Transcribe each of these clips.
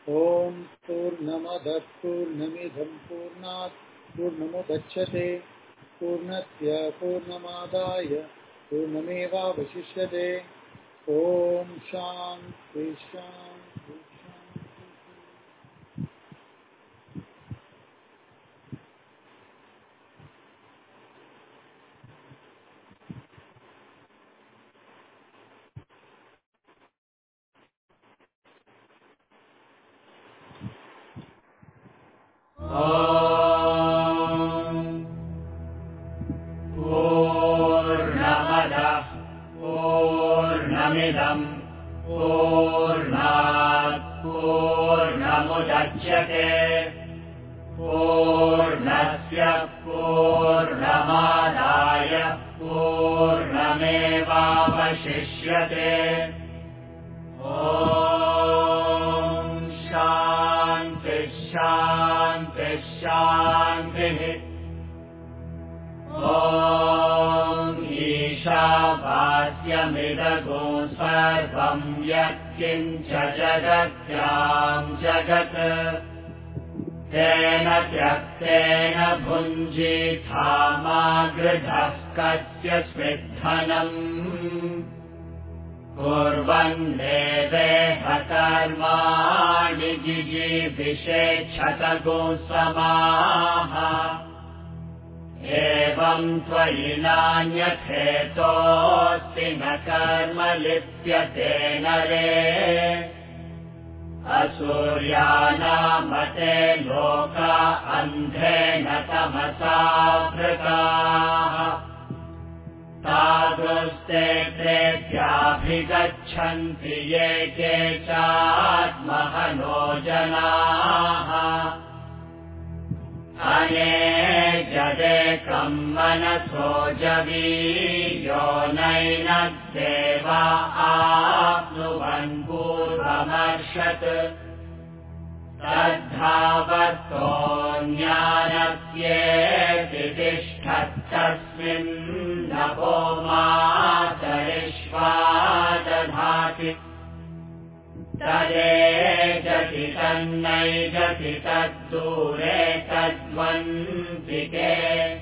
ॐ पूर्णमदः पूर्णमिदं पूर्णात् पूर्णमुदच्यते पूर्णस्य पूर्णमादाय पूर्णमेवावशिष्यते। ॐ शान्ति शान्ति शान्ति। पूर्णमदः पूर्णमिदम् पूर्णात् पूर्णमुदच्यते पूर्णस्य पूर्णमादाय पूर्णमेवावशिष्यते। ॐ शान्ति शान्ति शान्तिः। ॐ ईशावास्यमिदगो सर्वं यत्किञ्च जगत्यां जगत् तेन त्यक्तेन भुञ्जीथामा गृधः कस्यचित् धनम् कुर्वन्नेवेह कर्माणि जिजीविषेच्छतगो समाः। एवं त्वयि नान्यथेतोऽस्ति न कर्म लिप्यते नरे असूर्यानामते लोका अन्धेन तमसा वृताः। तादृस्ते प्रेत्याभिगच्छन्ति ये केचात्महनो जनाः। अनेजदेकं मनसो जवीयो नैनद्देवा आप्नुवन् पूर्वमर्षत् श्रद्धावतो ज्ञानस्येति तिष्ठत्तस्मिन्नपो मातरिष्वा दधाति। तदेजति तन्नैजति तद्दूरे तद्वन्तिके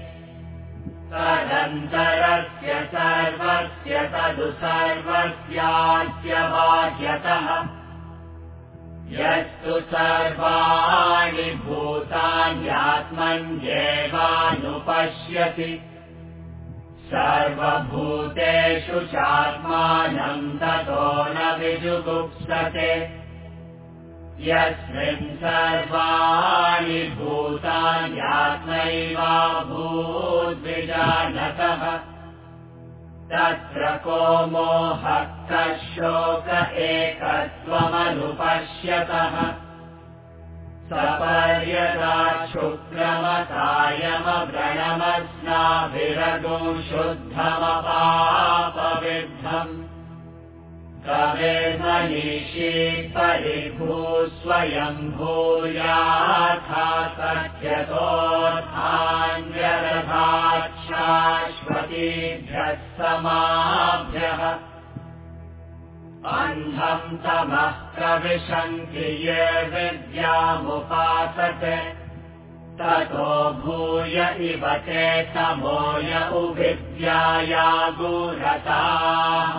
तदन्तरस्य सर्वस्य तदु सर्वस्यास्य बाह्यतः। यस्तु सर्वाणि भूतान्यात्मन्येवानुपश्यति सर्वभूतेषु चात्मानं ततो न विजुगुप्सते। यस्मिन् सर्वाणि भूतान्यात्मैवाभूद्विजानतः तत्र को मोहः कः शोक एकत्वमनुपश्यतः। सपर्यदाच्छुक्रमकायमव्रणमस्नाभिरगुं शुद्धमपापविद्धम् कवेर्मनीषी परिभूस्वयं भूयाथा सख्यतोऽर्थान्यदधात् शाश्वतीभ्यः समाभ्यः। अन्धं तमः प्रविशन्ति ये विद्यामुपासते ततो भूय इव ते तमोय उविद्याया गुरताः।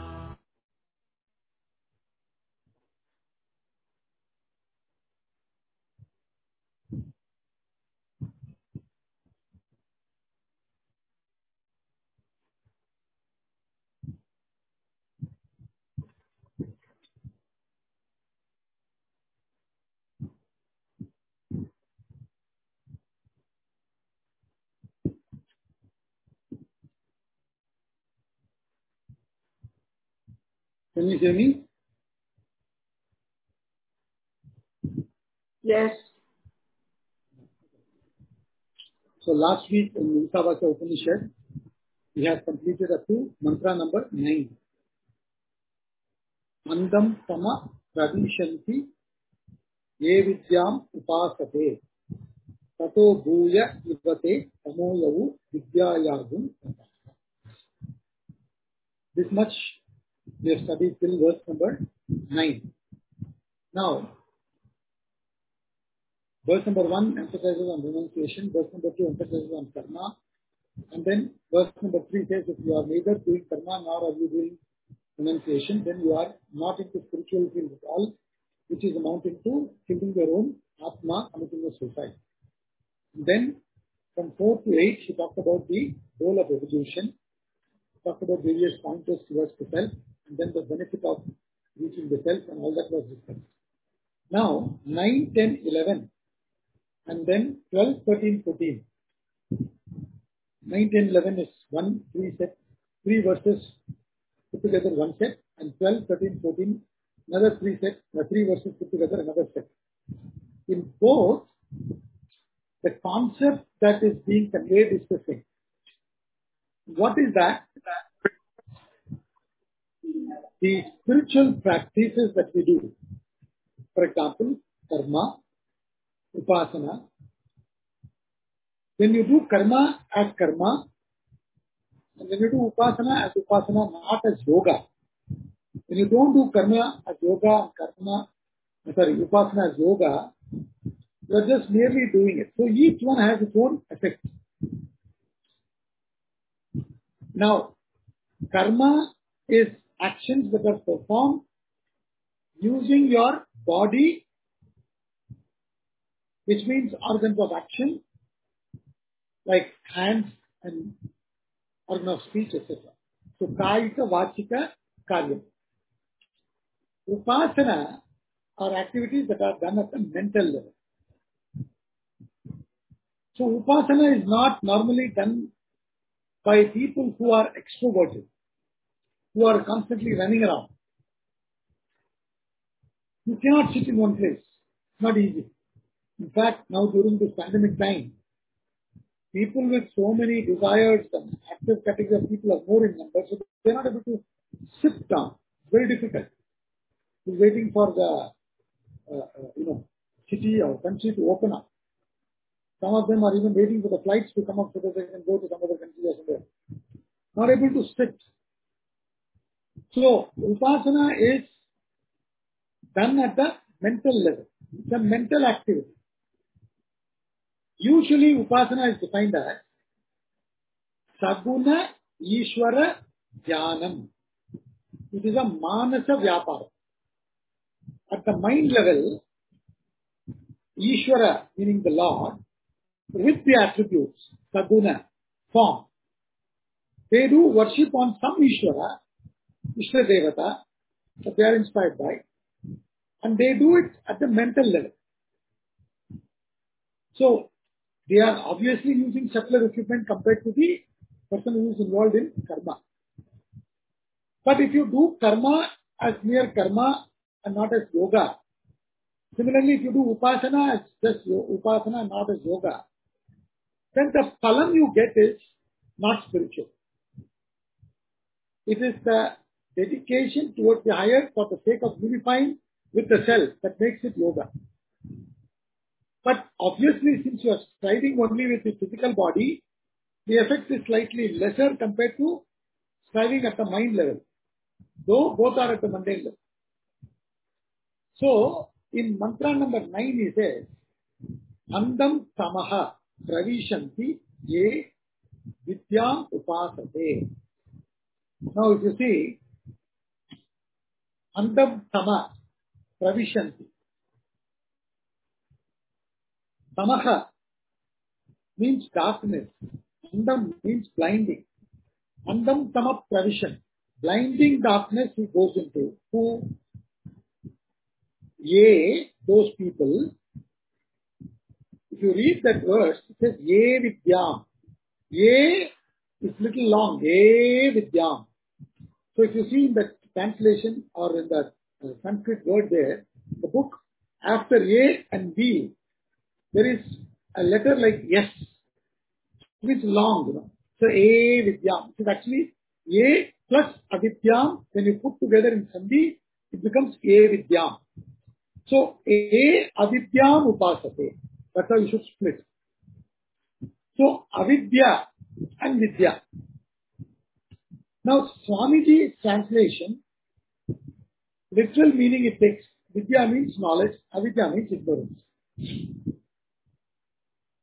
Can you hear me? Yes. So last week in Isavasya Upanishad, we have completed up to mantra number 9. Andam tama pravishanti ye vidyam upasate tato bhuya ivate tamoyavu vidyayagum. This much we have studied till verse number 9. Now, Verse number 1 emphasizes on renunciation. Verse number 2 emphasizes on karma. And then verse number 3 says, if you are neither doing karma nor are you doing renunciation, then you are not into spiritual field at all, which is amounting to killing your own atma, committing a suicide. And then from 4 to 8, she talked about the role of evolution, talked about various pointers towards the self, and then the benefit of reaching the self, and all that was discussed. Now, 9, 10, 11, and then 12, 13, 14. 9, 10, 11 is 3 set, 3 verses put together one set, and 12, 13, 14, another 3 verses put together another set. In both, the concept that is being conveyed is the same. What is that? The spiritual practices that we do. For example, karma, upasana. When you do karma as karma, and when you do upasana as upasana, not as yoga. When you don't do karma as yoga, upasana as yoga, you are just merely doing it. So each one has its own effect. Now, karma is actions that are performed using your body, which means organs of action, like hands and organ of speech, etc. So, kaika, vachika, karyam. Upasana are activities that are done at the mental level. So, upasana is not normally done by people who are extroverted, who are constantly running around. You cannot sit in one place. It's not easy. In fact, now during this pandemic time, people with so many desires and active category of people are more in number, so they're not able to sit down. It's very difficult. We're waiting for the city or country to open up. Some of them are even waiting for the flights to come up so that they can go to some other country or somewhere. Not able to sit. So, upasana is done at the mental level. It's a mental activity. Usually, upasana is defined as Saguna Ishwara Dhyanam. It is a Manasa Vyapara. At the mind level, Ishwara, meaning the Lord, with the attributes, Saguna, form, they do worship on some Ishwara, Ishwara Devata, that they are inspired by, and they do it at the mental level. So, they are obviously using subtler equipment compared to the person who is involved in karma. But if you do karma as mere karma and not as yoga, similarly if you do upasana as just upasana and not as yoga, then the phalam you get is not spiritual. It is the dedication towards the higher for the sake of unifying with the self that makes it yoga. But obviously, since you are striving only with the physical body, the effect is slightly lesser compared to striving at the mind level, though both are at the mundane level. So, in mantra number 9 he says, Andam tamaha pravishanti ye vidyam upasate. Now, if you see, Andam tama pravishanti. Tamaha means darkness. Andam means blinding. Andam tama pravishan. Blinding darkness he goes into. Who? Ye, those people. If you read that verse, it says Ye vidyam. Ye is little long. Ye vidyam. So if you see in the translation or in the Sanskrit word there, the book, after Ye and V, there is a letter like yes, which is long, So A Vidyam. It is actually A plus Avidyam. When you put together in Sandhi, it becomes A Vidyam. So A Avidyam Upasate. That's how you should split. So Avidya and Vidya. Now Swamiji's translation, literal meaning it takes. Vidya means knowledge, Avidya means ignorance.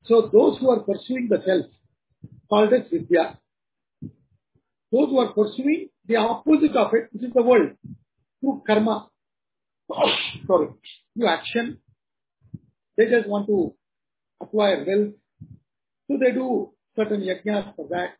So those who are pursuing the self, called as Vidya. Those who are pursuing the opposite of it, which is the world, through karma, through action, they just want to acquire wealth. So they do certain yajnas for that.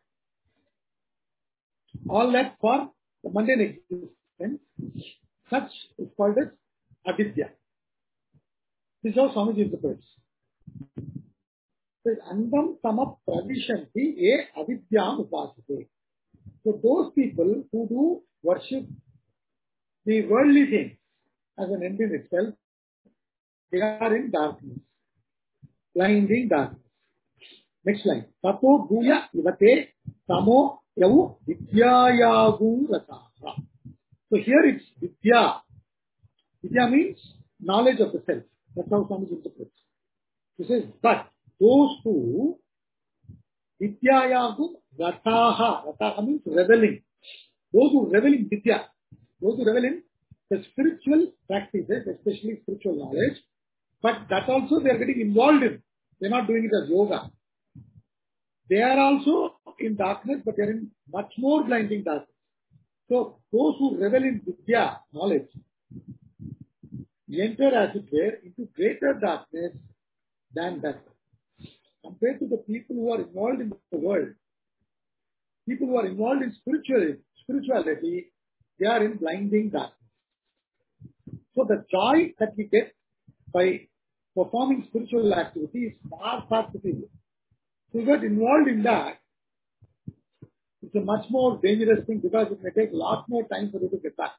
All that for the mundane existence. Such is called as avidya. This is how Swamiji interprets. It says, Andam sama pravishanti ye avidyam upasate. So those people who do worship the worldly things as an end in itself, they are in darkness, blinding darkness. Next line. Tato bhuya ivate tamo yavu vidyayagu rataha. So here it's vidya. Vidya means knowledge of the self. That's how Swamiji interprets. He says, but those who vidyayagu rataha. Rataha means reveling. Those who revel in vidya, those who revel in the spiritual practices, especially spiritual knowledge, but that also they are getting involved in. They are not doing it as yoga. They are also in darkness, but they are in much more blinding darkness. So those who revel in vidya, knowledge, enter as it were into greater darkness than that. Compared to the people who are involved in the world, people who are involved in spirituality, they are in blinding darkness. So the joy that we get by performing spiritual activity is far, far superior. So if you get involved in that, it's a much more dangerous thing because it may take a lot more time for you to get back.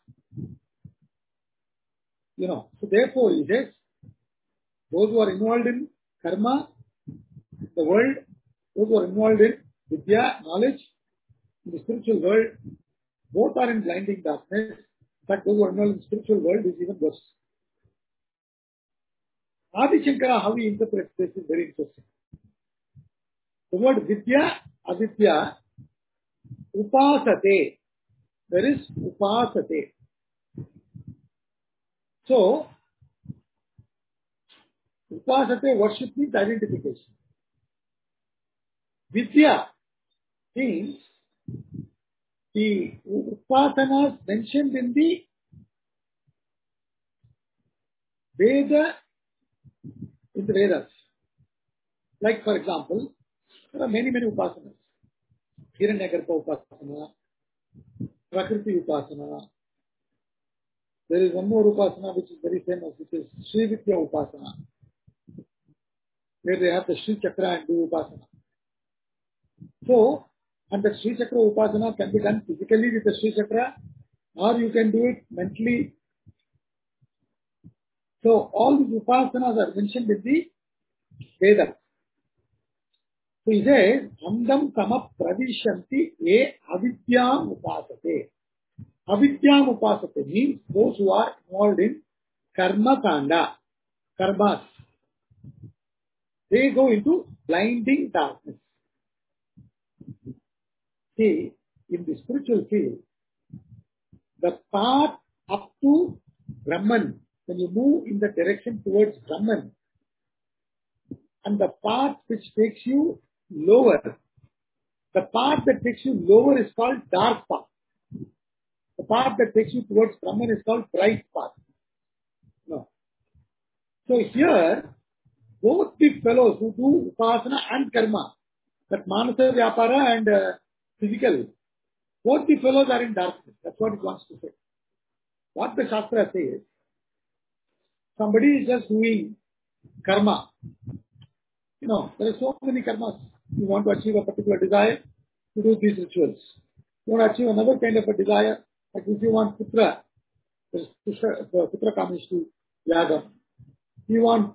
So therefore he says, those who are involved in karma, the world, those who are involved in vidya, knowledge, in the spiritual world, both are in blinding darkness, but those who are involved in the spiritual world is even worse. Adi Shankara, how he interprets this is very interesting. The word vidya, avidya, upasate. There is upasate. So, upasate, worship means identification. Vidya means the upasanas mentioned in the Veda, in the Vedas. Like for example, there are many upasanas. Hiranyagarpa upasana, Prakriti upasana. There is one more upasana which is very famous, which is Sri Vidya upasana, where they have the Sri Chakra and do upasana. So, and the Sri Chakra upasana can be done physically with the Sri Chakra, or you can do it mentally. So, all these upasanas are mentioned in the Vedas. So, he says, Andam sama pravishanti ye avidyam upasate. Avidyam upasate means those who are involved in karma kanda, karmas. They go into blinding darkness. See, in the spiritual field, the path up to Brahman, when you move in the direction towards Brahman, and the path which takes you lower, the path that takes you lower is called dark path. The path that takes you towards Brahman is called bright path. No. So here, both the fellows who do upasana and karma, that manasa vyapara and physical, both the fellows are in darkness. That's what it wants to say. What the Shastra says, somebody is just doing karma. There are so many karmas. You want to achieve a particular desire, you do these rituals. You want to achieve another kind of a desire, like if you want putra, there's putra kamishtu yagam. You want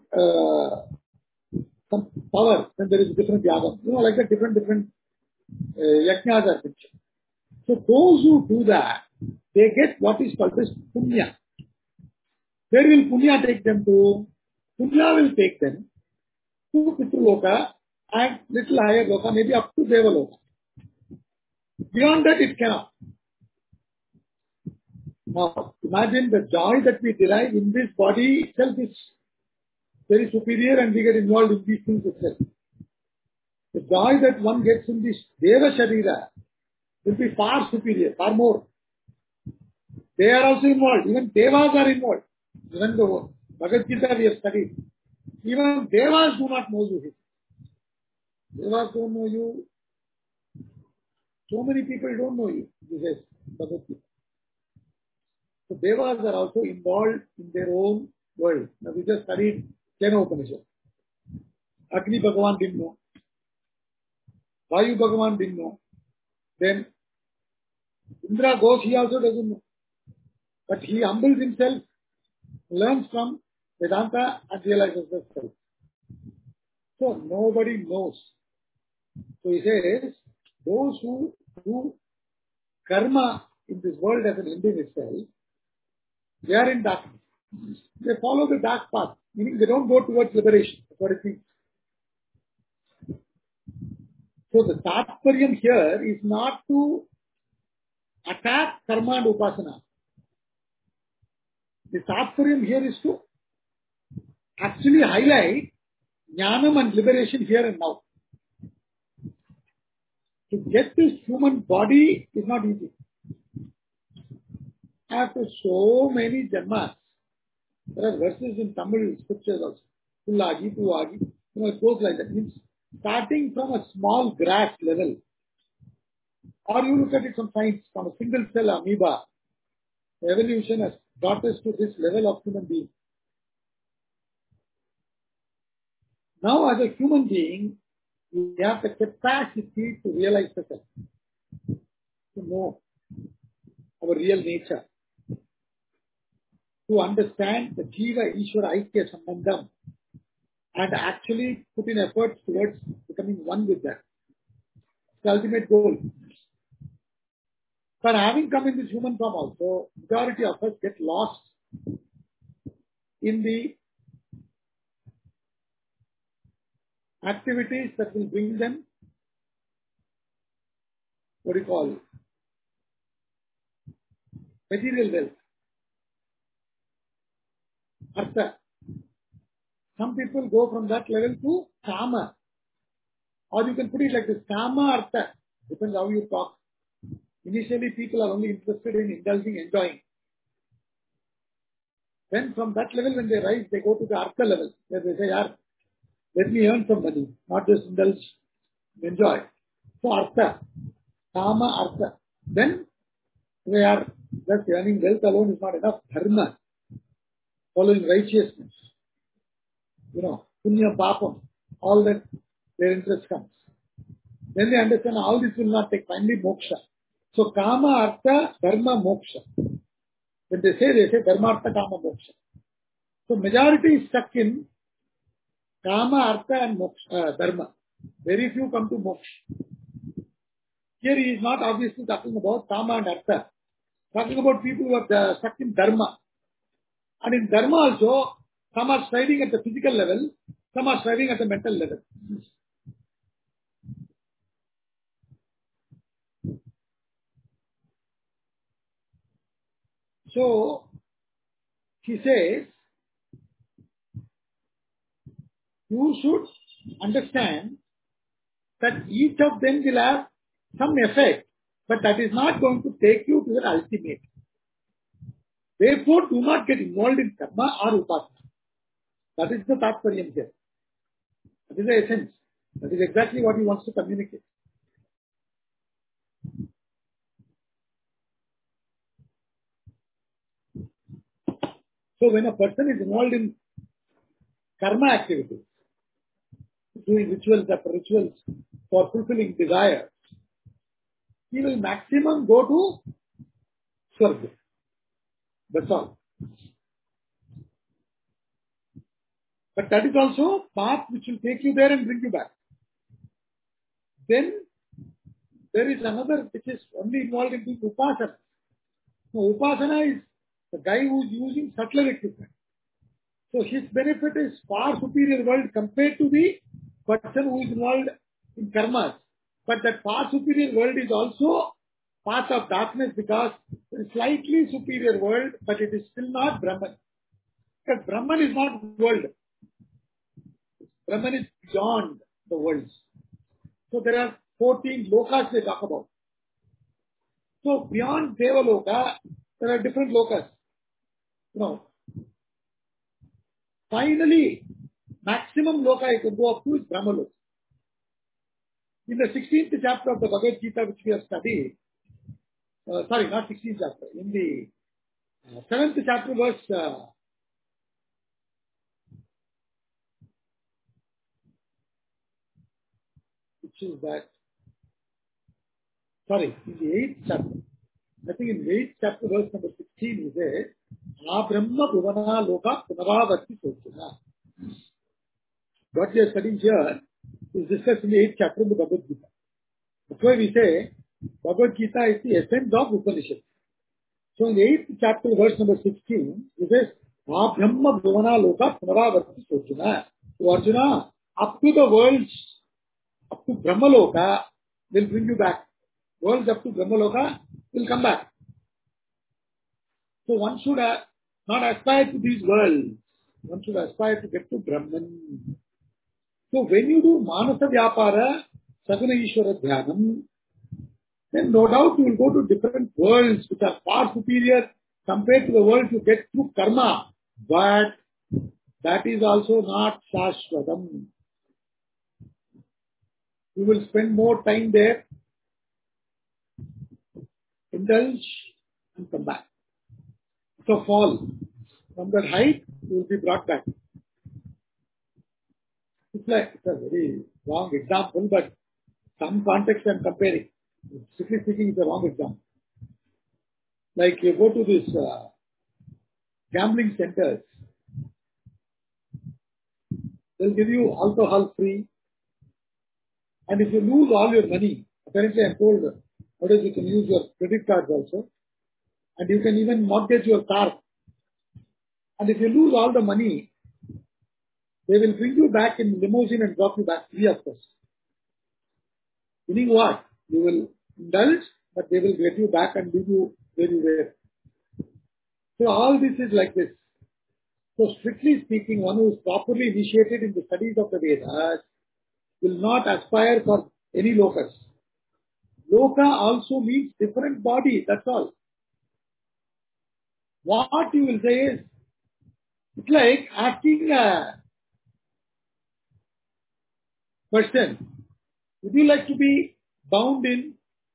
some power, then there is different yagam. Like that different yajnas are mentioned. So those who do that, they get what is called as punya. Where will punya take them to? Punya will take them to Pitruloka and little higher loka, maybe up to Devaloka. Beyond that, it cannot. Now, imagine the joy that we derive in this body itself is very superior and we get involved in these things itself. The joy that one gets in this Deva Sharira will be far superior, far more. They are also involved. Even Devas are involved. Even the Bhagavad Gita we have studied. Even Devas do not know you. Devas don't know you. So many people don't know you. This is Bhagavad Gita. So Devas are also involved in their own world. Now we just studied Kena Upanishad. Agni Bhagavan didn't know. Vayu Bhagavan didn't know. Then Indra goes, he also doesn't know. But he humbles himself, learns from Vedanta and realizes the self. So nobody knows. So he says, those who do karma in this world as an end in itself, they are in darkness. They follow the dark path, meaning they don't go towards liberation. That's what it means. So the Tatparyam here is not to attack karma and upasana. The Tatparyam here is to actually highlight jnanam and liberation here and now. To get this human body is not easy. After so many janmas, there are verses in Tamil scriptures also. Pullagi, Puvagi, it goes like that. Means starting from a small grass level, or you look at it from science, from a single cell amoeba, evolution has brought us to this level of human being. Now as a human being, we have the capacity to realize the self, to know our real nature, to understand the Jiva Ishvara Aikya Sambandham and actually put in efforts towards becoming one with that. It's the ultimate goal. But having come in this human form also, majority of us get lost in the activities that will bring them, material wealth. Artha. Some people go from that level to Kama. Or you can put it like this, Kama Artha. Depends how you talk. Initially people are only interested in indulging, enjoying. Then from that level when they rise, they go to the Artha level, where they say, let me earn some money, not just indulge, enjoy. So Artha, Kama Artha. Then they are just earning wealth alone is not enough. Dharma, following righteousness, punya, papam, all that their interest comes. Then they understand all this will not take, finally moksha. So kama, artha, dharma, moksha. When they say dharma, artha, kama, moksha. So majority is stuck in kama, artha and moksha, dharma. Very few come to moksha. Here he is not obviously talking about kama and artha. Talking about people who are stuck in dharma. And in dharma also, some are striving at the physical level, some are striving at the mental level. So, he says, you should understand that each of them will have some effect, but that is not going to take you to the ultimate. Therefore, do not get involved in karma or upasana. That is the Tatparyam here. That is the essence. That is exactly what he wants to communicate. So when a person is involved in karma activities, doing rituals after rituals for fulfilling desires, he will maximum go to Swarga. That's all. But that is also path which will take you there and bring you back. Then there is another which is only involved in doing upasana. So upasana is the guy who is using subtler equipment. So his benefit is far superior world compared to the person who is involved in karmas. But that far superior world is also path of darkness because it is slightly superior world, but it is still not Brahman. Because Brahman is not world. Brahman is beyond the worlds. So there are 14 lokas they talk about. So beyond Devaloka, there are different lokas. Finally, maximum loka you can go up to is Brahmaloka. In the 16th chapter of the Bhagavad Gita, which we have studied, sorry, not 16th chapter, in the 7th chapter verse, which is that, sorry, in the 8th chapter, I think in the 8th chapter verse number 16 is there, Brahma Bhuvana Loka Punaravarti Sochana. What we are studying here is discussed in the 8th chapter of the Bhagavad Gita. That's why we say Bhagavad Gita is the essence of Upanishad. So in the 8th chapter, verse number 16, it says, Brahma Bhuvana Loka Punaravarti Sochana. So Arjuna, up to the worlds, up to Brahma Loka, will bring you back. Worlds up to Brahma Loka will come back. So one should not aspire to these worlds. One should aspire to get to Brahman. So when you do Manasa Vyapara, Saguna Ishvara Dhyanam, then no doubt you will go to different worlds which are far superior compared to the world you get through karma. But that is also not Shashvatam. You will spend more time there, indulge, and come back. So fall. From that height, you will be brought back. It's a very wrong example, but some context I am comparing. Strictly speaking, it's a wrong example. Like you go to this gambling centers, they'll give you alcohol free, and if you lose all your money, apparently I'm told nowadays you can use your credit cards also, and you can even mortgage your car. And if you lose all the money, they will bring you back in limousine and drop you back free of course. Meaning what? You will indulge, but they will get you back and leave you where you were. So all this is like this. So strictly speaking, one who is properly initiated in the studies of the Vedas will not aspire for any lokas. Loka also means different body, that's all. What you will say is, it's like asking a person, would you like to be bound in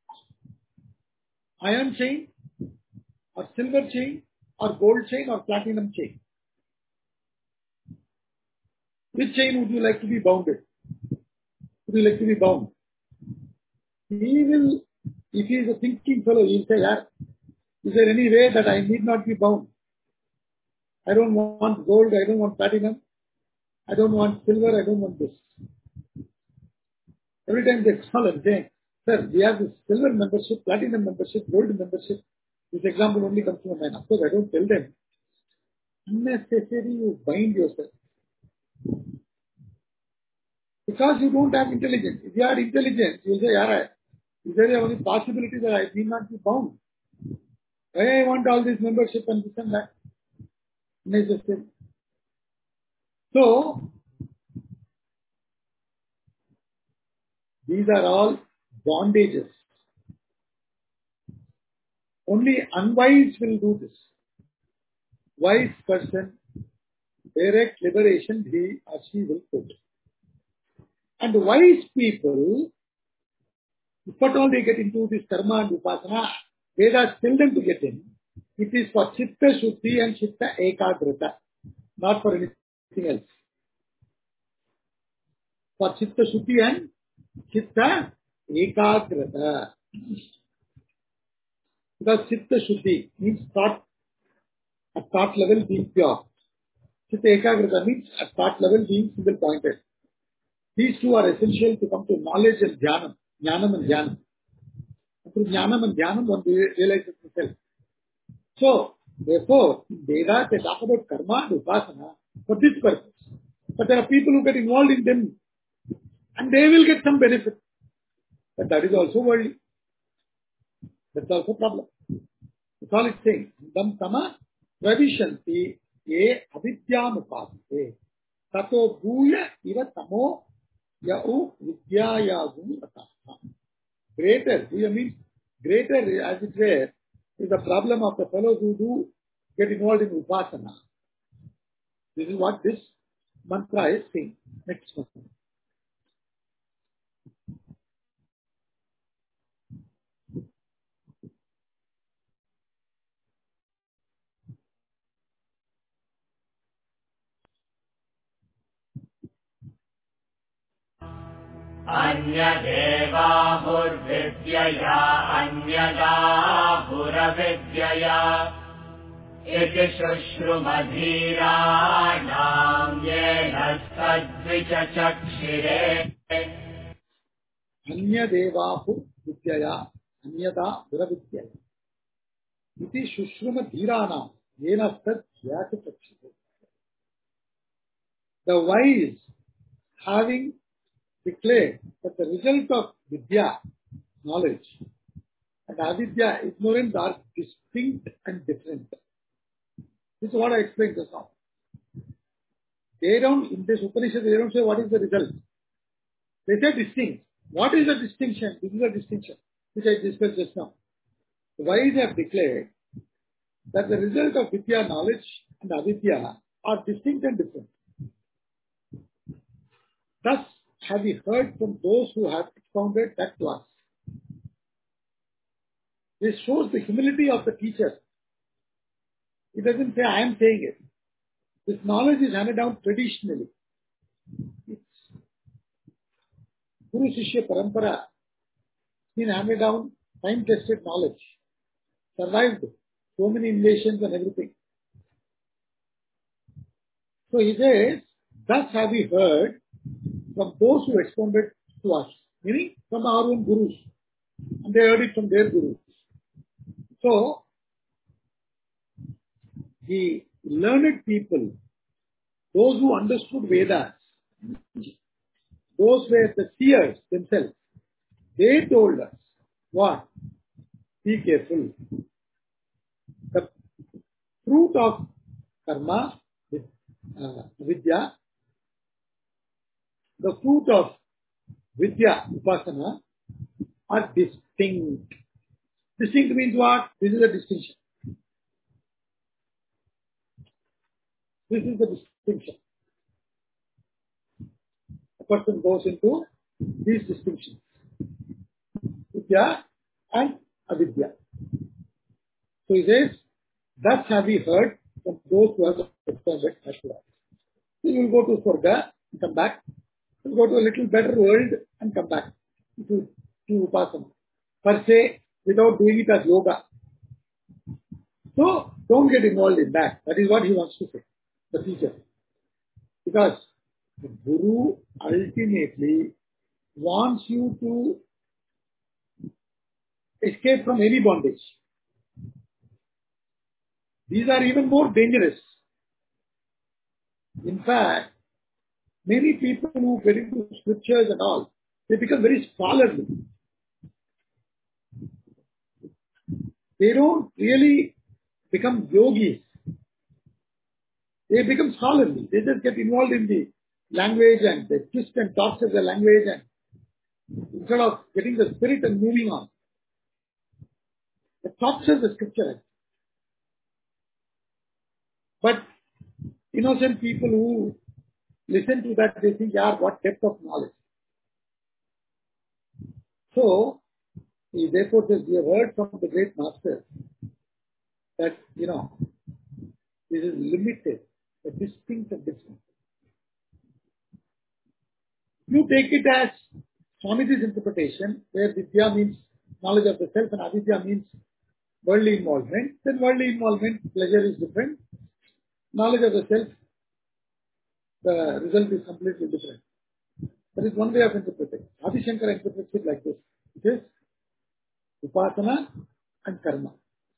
iron chain or silver chain or gold chain or platinum chain? Which chain would you like to be bounded? Would you like to be bound? He will, if he is a thinking fellow, he will say, is there any way that I need not be bound? I don't want gold, I don't want platinum, I don't want silver, I don't want this. Every time they call and say, sir, we have this silver membership, platinum membership, gold membership. This example only comes to my mind. Of course, I don't tell them. Unnecessary, you bind yourself. Because you don't have intelligence. If you had intelligence, you will say, is there any possibility that I need not be bound? Why I want all this membership and this and that? Necessary. So, these are all bondages. Only unwise will do this. Wise person, direct liberation he or she will put. And wise people, if at all they get into this karma and upasana, Vedas tell them to get in. It is for chitta shuddhi and chitta ekagrata, not for anything else. For chitta shuddhi and chitta ekagrata. Because chitta shuddhi means thought, at thought level being pure. Chitta ekagrata means at thought level being single pointed. These two are essential to come to knowledge and jnanam, jnanam and dhyanam. And through jnanam and dhyanam, one realizes himself. So, therefore, in Vedas they talk about karma and upasana for this purpose. But there are people who get involved in them and they will get some benefit. But that is also worldly. That's also a problem. That's all it's saying. Dam tama pravishanti ye avidyam upasate. Tato bhuya iva tamo Yau Vidyayagum Rataha. Greater, here means greater, as it were, is the problem of the fellows who do get involved in Upasana. This is what this mantra is saying. Next one. अन्यदेवाहुर्विद्यया अन्यदाहुरविद्यया इति शुश्रुमधीराणाम् येन तद्विचचक्षिरे Anyadevahu Vidyaya Anyada Duravidyaya. Iti Shushruma Dhirana Yenastad Vyatachakshite. The wise, having declared that the result of Vidya, knowledge, and Avidya, ignorance, are distinct and different. This is what I explained just now. They don't, in this Upanishad, they don't say what is the result. They say distinct. What is the distinction? This is a distinction, which I discussed just now. The wise have declared that the result of Vidya, knowledge, and Avidya are distinct and different. Thus have we heard from those who have expounded that to us. This shows the humility of the teacher. He doesn't say, I am saying it. This knowledge is handed down traditionally. It's Guru Shishya Parampara. It's been handed down time-tested knowledge. Survived so many invasions and everything. So he says, thus have we heard from those who expounded to us, meaning from our own gurus, and they heard it from their gurus. So, the learned people, those who understood Vedas, those were the seers themselves, they told us, what? Be careful. The fruit of karma, vidya, the fruit of vidya, upasana, are distinct. Distinct means what? This is a distinction. This is the distinction. A person goes into these distinctions. Vidya and avidya. So he says, thus have we heard from those who have expounded Ashura. So you will go to Swarga and come back. You will go to a little better world and come back to Upasana. Per se, without doing it as yoga. So don't get involved in that. That is what he wants to say, the teacher. Because the Guru ultimately wants you to escape from any bondage. These are even more dangerous. In fact, many people who get into scriptures and all, they become very scholarly. They don't really become yogis. They become scholarly. They just get involved in the language and they twist and torture the language, and instead of getting the spirit and moving on, they torture the scripture. But innocent people who listen to that, they think, yeah, what depth of knowledge. So, he therefore says, we have heard from the great master that, this is limited, a distinct and different. You take it as Swamiji's interpretation, where Vidya means knowledge of the self and Avidya means worldly involvement. Then worldly involvement, pleasure is different. Knowledge of the self, the result is completely different. That is one way of interpreting. Adi Shankara interprets it like this. It is Upasana and Karma.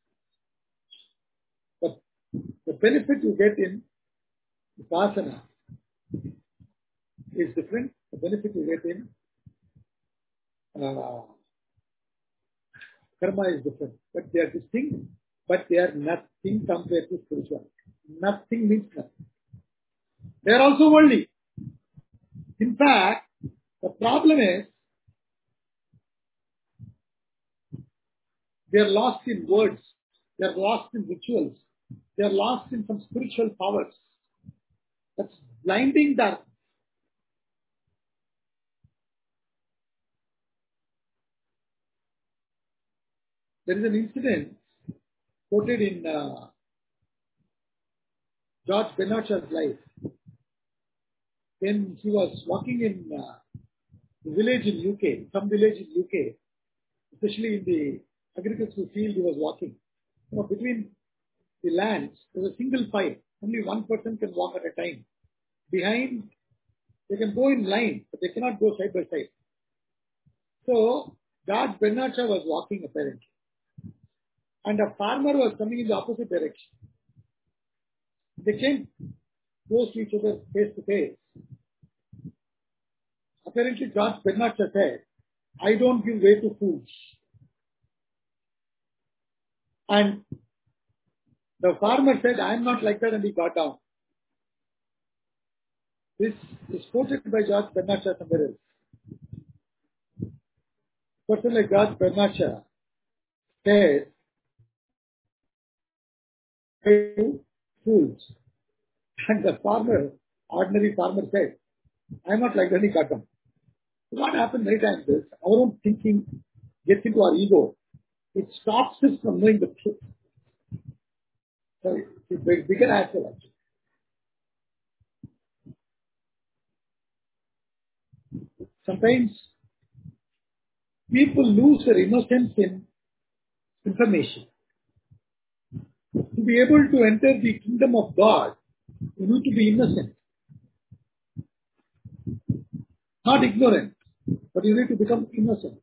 But the benefit you get in Upasana is different. The benefit you get in Karma is different. But they are distinct, but they are nothing compared to spirituality. Nothing means nothing. They are also worldly. In fact, The problem is, they are lost in words. They are lost in rituals. They are lost in some spiritual powers. That's blinding dark. There is an incident quoted in George Bernardshaw's life. When he was walking in a village in UK, some village in UK, especially in the agricultural field, he was walking. Between the lands, there was a single file. Only one person can walk at a time. Behind, they can go in line, but they cannot go side by side. So, George Bernard Shaw was walking apparently. And a farmer was coming in the opposite direction. They came close to each other face to face. Apparently, George Bernard Shaw said, "I don't give way to fools." And the farmer said, "I am not like that," and he got down. This is quoted by George Bernard Shaw somewhere else. A person like George Bernard Shaw said, "Fools." And the farmer, ordinary farmer said, "I am not like that," and he got down. What happens many times is, our own thinking gets into our ego. It stops us from knowing the truth. So it's a bigger hassle actually. Sometimes people lose their innocence in information. To be able to enter the kingdom of God, you need to be innocent. Not ignorant, but you need to become innocent.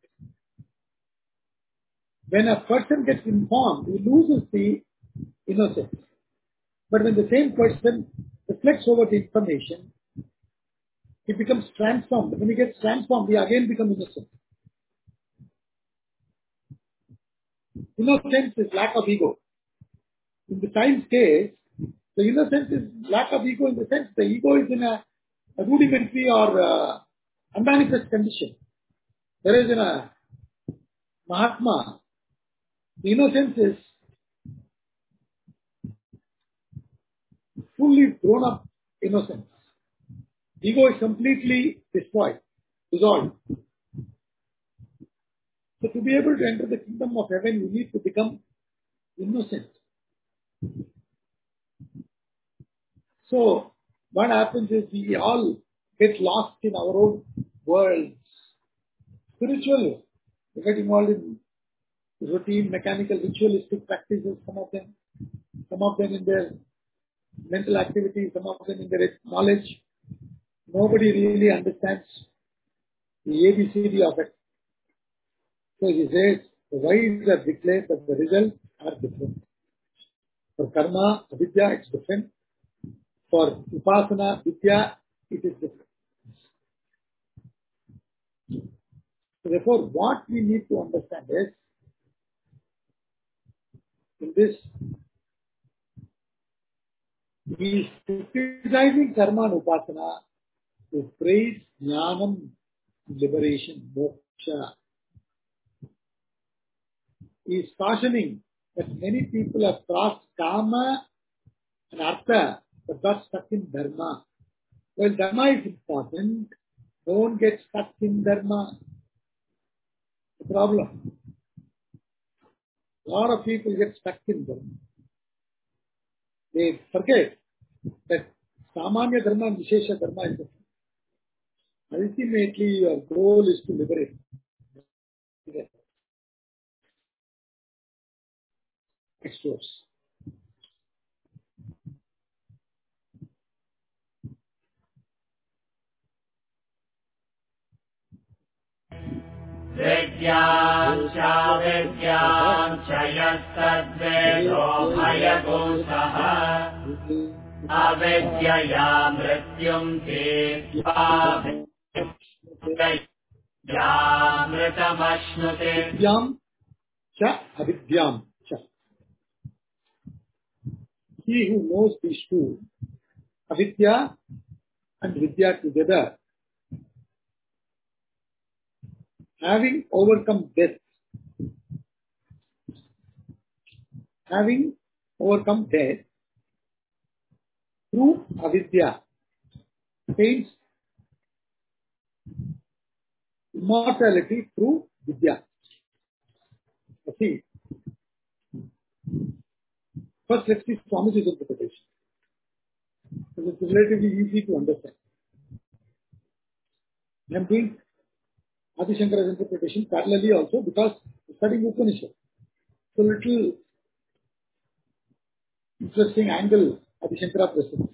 When a person gets informed, he loses the innocence. But when the same person reflects over the information, he becomes transformed. When he gets transformed, he again becomes innocent. Innocence is lack of ego. In the science case, the innocence is lack of ego in the sense the ego is in a rudimentary or unmanifest condition. Whereas in a Mahatma, the innocence is fully grown up innocence. Ego is completely destroyed, dissolved. So to be able to enter the kingdom of heaven, you need to become innocent. So what happens is we all get lost in our own worlds. Spiritual, we get involved in routine, mechanical, ritualistic practices, some of them in their mental activities, some of them in their knowledge. Nobody really understands the ABCD of it. So he says, the wise are declared that the results are different. For karma, avidya, it's different. For upasana, vidya, it is different. So therefore, what we need to understand is, in this, he is criticizing karma and upasana to praise jnanam, liberation, moksha. He is cautioning that many people have crossed kama and artha, but got stuck in dharma. Well, dharma is important. Don't get stuck in dharma. The problem. A lot of people get stuck in dharma. They forget that samanya dharma and vishesha dharma is different. Ultimately, your goal is to liberate. Next verse. विद्यां च यस्तद्वेदो भयभूतः अविद्यया मृत्युम् तीर्त्वा विद्यामृतमश्नुते. Vidyam cha avidyam cha. He who knows these two, avidya and vidya together, having overcome death, through avidya, attains immortality through vidya. See, first let's see Swamiji's interpretation. It's relatively easy to understand. I am doing Adi Shankara's interpretation parallelly also because studying Upanishad. So little interesting angle Adi Shankara presents.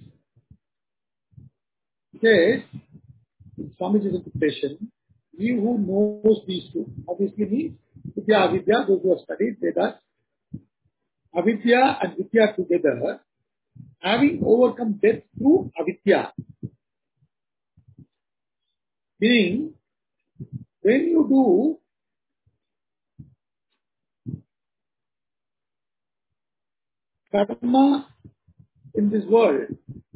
He says, in Swamiji's interpretation, he who knows these two, obviously means Vidya, Avidya, those who have studied Vedas, Avidya and Vidya together, having overcome death through Avidya. Meaning, when you do karma in this world,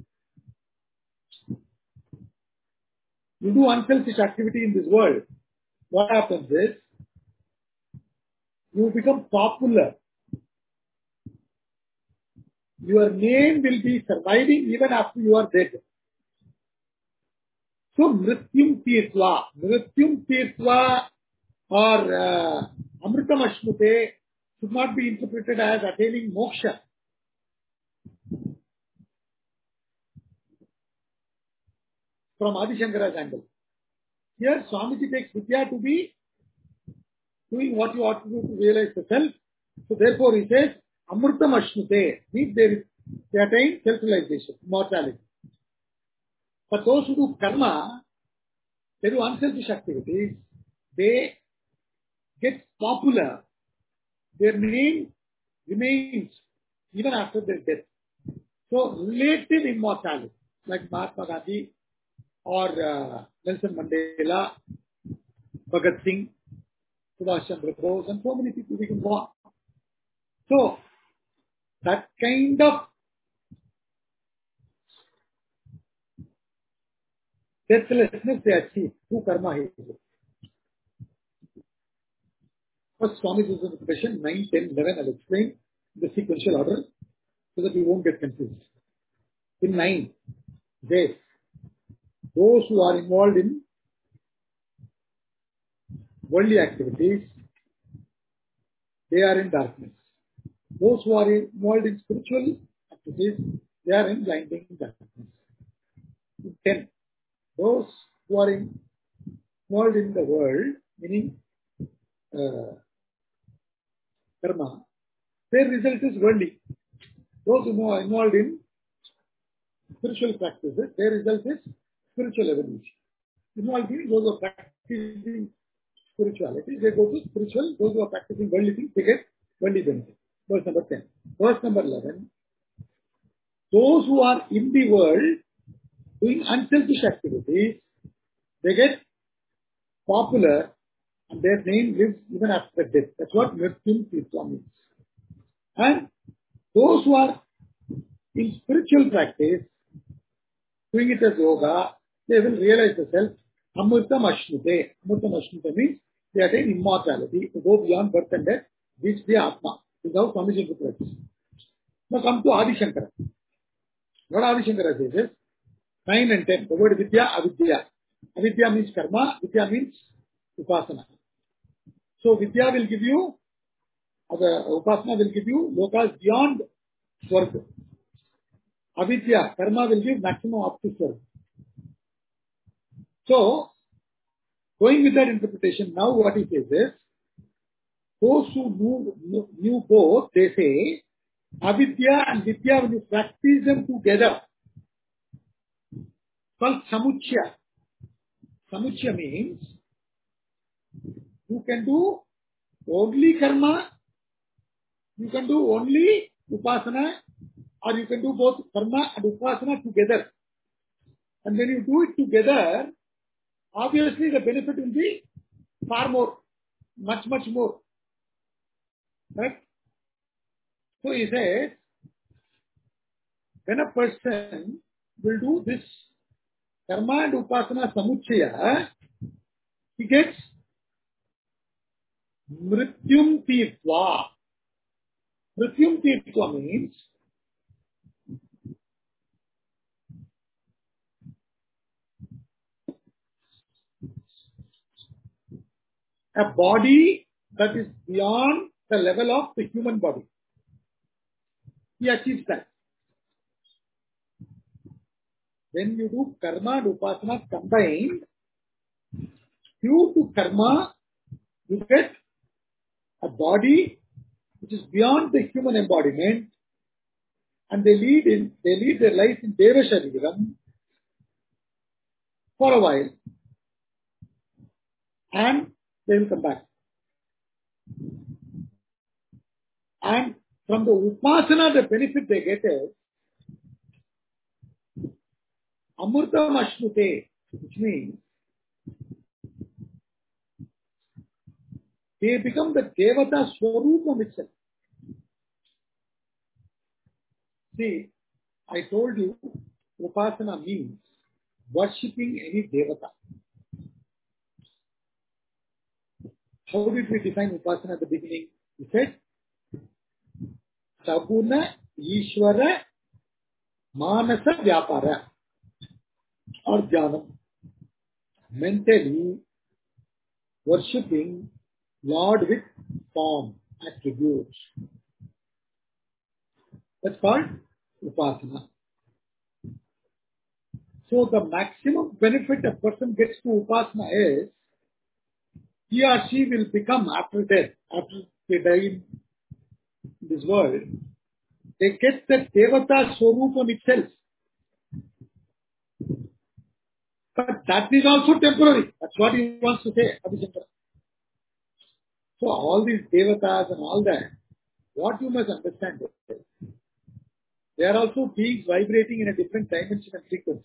you do unselfish activity in this world, what happens is, you become popular. Your name will be surviving even after you are dead. So, Mrityum Tirtva or Amritam Ashnute should not be interpreted as attaining moksha. From Adi Shankara's angle. Here, Swamiji takes Vidya to be doing what you ought to do to realize the self. So, therefore, he says, Amritam Ashnute means they attain self-realization, immortality. But those who do karma, they do unselfish activities, they get popular. Their name remains even after their death. So, relative immortality, like Mahatma Gandhi or Nelson Mandela, Bhagat Singh, Subhash Chandra Bose, and so many people we can go on. So, that kind of deathlessness they achieve through karma. First, Swamiji's interpretation, 9, 10, 11, I'll explain the sequential order so that we won't get confused. In 9, they, those who are involved in worldly activities, they are in darkness. Those who are involved in spiritual activities, they are in blinding darkness. 10, those who are involved in the world, meaning karma, their result is worldly. Those who are involved in spiritual practices, their result is spiritual evolution. Involved in those who are practicing spirituality, they go to spiritual. Those who are practicing worldly things, they get worldly benefit. Verse number 10. Verse number 11. Those who are in the world doing unselfish activities, they get popular and their name lives even after death. That's what Mrityum Tirtva means. And those who are in spiritual practice, doing it as yoga, they will realize the self. Amritam Ashnute. Amritam Ashnute means they attain immortality to go beyond birth and death, reach the Atma. This is how Swamiji interprets. Now come to Adi Shankara. What Adi Shankara says is 9 and 10. The word Vidya, Avidya. Avidya means karma, Vidya means upasana. So Vidya will give you, the upasana will give you lokas beyond Swarga. Avidya, karma will give maximum up to Swarga. So, going with that interpretation, now what he says is, those who knew both, they say, Avidya and Vidya, when you practice them together, called Samuchya. Samuchya means, you can do only karma, you can do only upasana, or you can do both karma and upasana together. And when you do it together, obviously the benefit will be far more, much more. Right? So he says, when a person will do this karma and upasana samuchaya, he gets Mrityum Tirtva. Mrityum Tirtva means a body that is beyond the level of the human body. He achieves that. When you do karma and upasana combined, due to karma, you get a body which is beyond the human embodiment, and they lead their life in Deva Shariram for a while, and they will come back. And from the upasana, the benefit they get is Amurtam Ashnute, which means they become the Devata Swarupam itself. See, I told you, upasana means worshipping any Devata. How did we define upasana at the beginning? We said, Sabuna Ishvara Manasa Vyapara, or Jnanam. Mentally worshipping Lord with form, attributes. That's called upasana. So the maximum benefit a person gets to upasana is he or she will become after death, after they die in this world, they get the Devata Swarupam itself. But that is also temporary. That's what he wants to say, Abhishankara. So all these Devatas and all that, what you must understand is, they are also beings vibrating in a different dimension and frequency.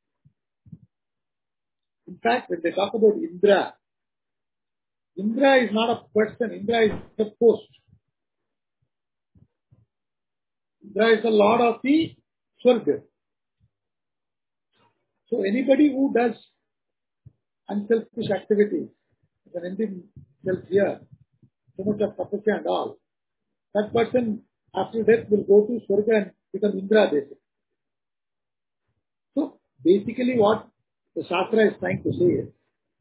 In fact, when they talk about Indra, Indra is not a person, Indra is a post. Indra is the lord of the Swarga. So anybody who does unselfish activities, as an ending self here, so much of tapasya and all, that person after death will go to Swarga and become Indra, they say. So basically what the Shastra is trying to say is,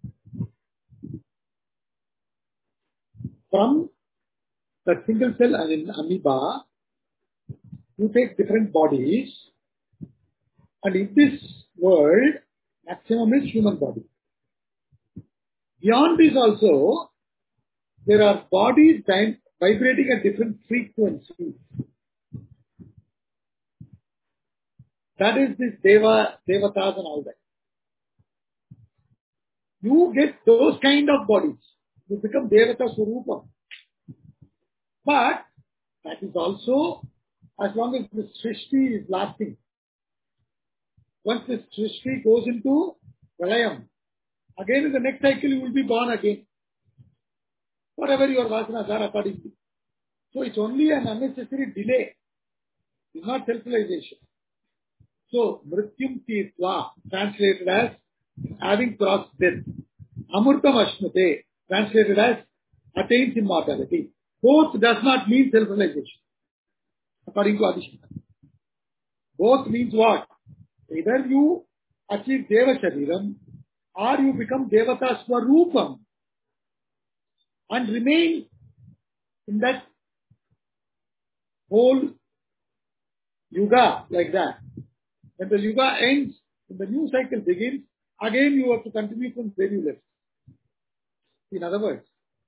from the single cell and in amoeba, you take different bodies, and in this world, maximum is human body. Beyond this also, there are bodies vibrating at different frequencies. That is this Devatas and all that. You get those kind of bodies. You become Devata Swarupam. But that is also as long as the Srishti is lasting. Once the Srishti goes into Pralayam, again in the next cycle you will be born again. Whatever your vasanas are accordingly. So it's only an unnecessary delay. It's not self-realization. So, Mrityum Tirtva, translated as having crossed death. Amurtam Ashnute, translated as attains immortality. Both does not mean self-realization, according to Adishankara. Both means what? Either you achieve Deva Shariram or you become Devata Swarupam and remain in that whole yuga like that. When the yuga ends, when the new cycle begins, again you have to continue from where you left. In other words,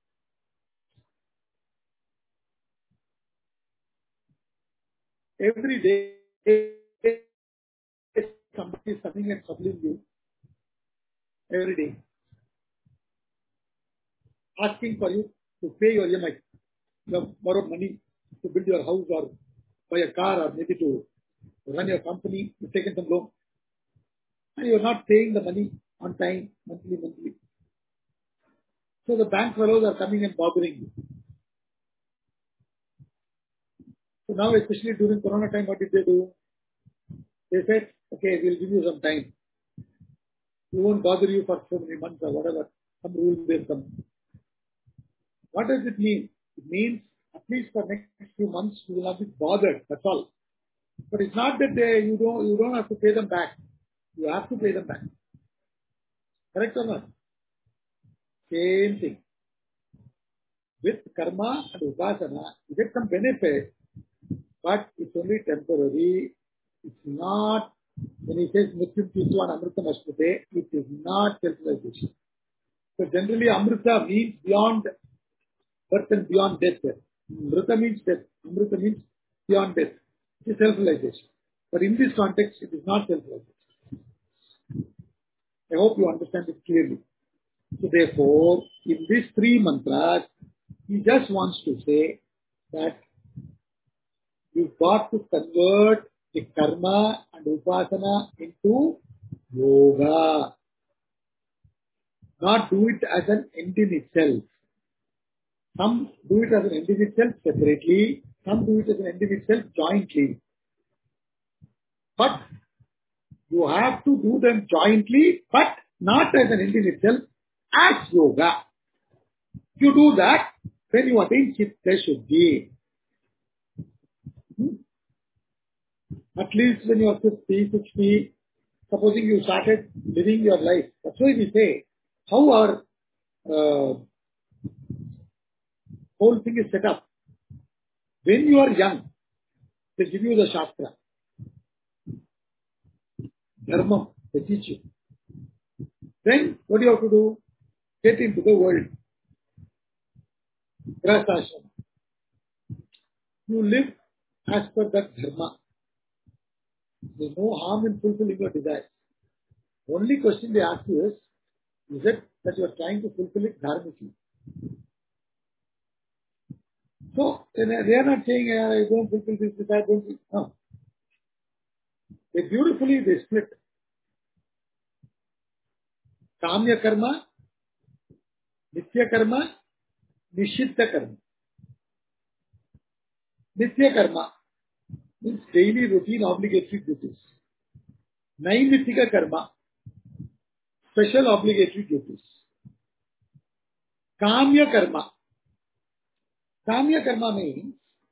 every day somebody is coming and troubling you. Every day. Asking for you to pay your EMI. You have borrowed money to build your house or buy a car or maybe to run your company. You've taken some loan. And you're not paying the money on time, monthly. So the bank fellows are coming and bothering you. So now, especially during Corona time, what did they do? They said, okay, we'll give you some time. We won't bother you for so many months or whatever. Some rule will come. What does it mean? It means at least for next few months you will not be bothered. That's all. But it's not that you don't have to pay them back. You have to pay them back. Correct or not? Same thing. With karma and upasana, you get some benefit, but it's only temporary. It's not, when he says Mrityum Titvan Amritam Ashmate, it is not self-realization. So generally Amrita means beyond birth and beyond death. Amrita means death. Amrita means beyond death. It is self-realization. But in this context, it is not self-realization. I hope you understand it clearly. So therefore, in these three mantras, he just wants to say that you've got to convert the karma and upasana into yoga. Not do it as an end in itself. Some do it as an end in itself separately. Some do it as an end in itself jointly. But you have to do them jointly, but not as an end in itself, as yoga. If you do that, then you attain Chitta Shuddhi. At least when you are 50, 60, supposing you started living your life. That's why we say how our whole thing is set up. When you are young, they give you the Shastra, Dharma, they teach you. Then what do you have to do? Get into the world. Grahasthashrama. You live as per that Dharma. There's no harm in fulfilling your desires. Only question they ask you is it that you are trying to fulfill it dharmically? So they are not saying, don't fulfill this desire, don't fulfill. No. They beautifully split. Kamya karma, Nitya karma, Nishiddha karma. Nitya karma means daily routine obligatory duties. Naimitika karma, special obligatory duties. Kamya karma. Kamya karma means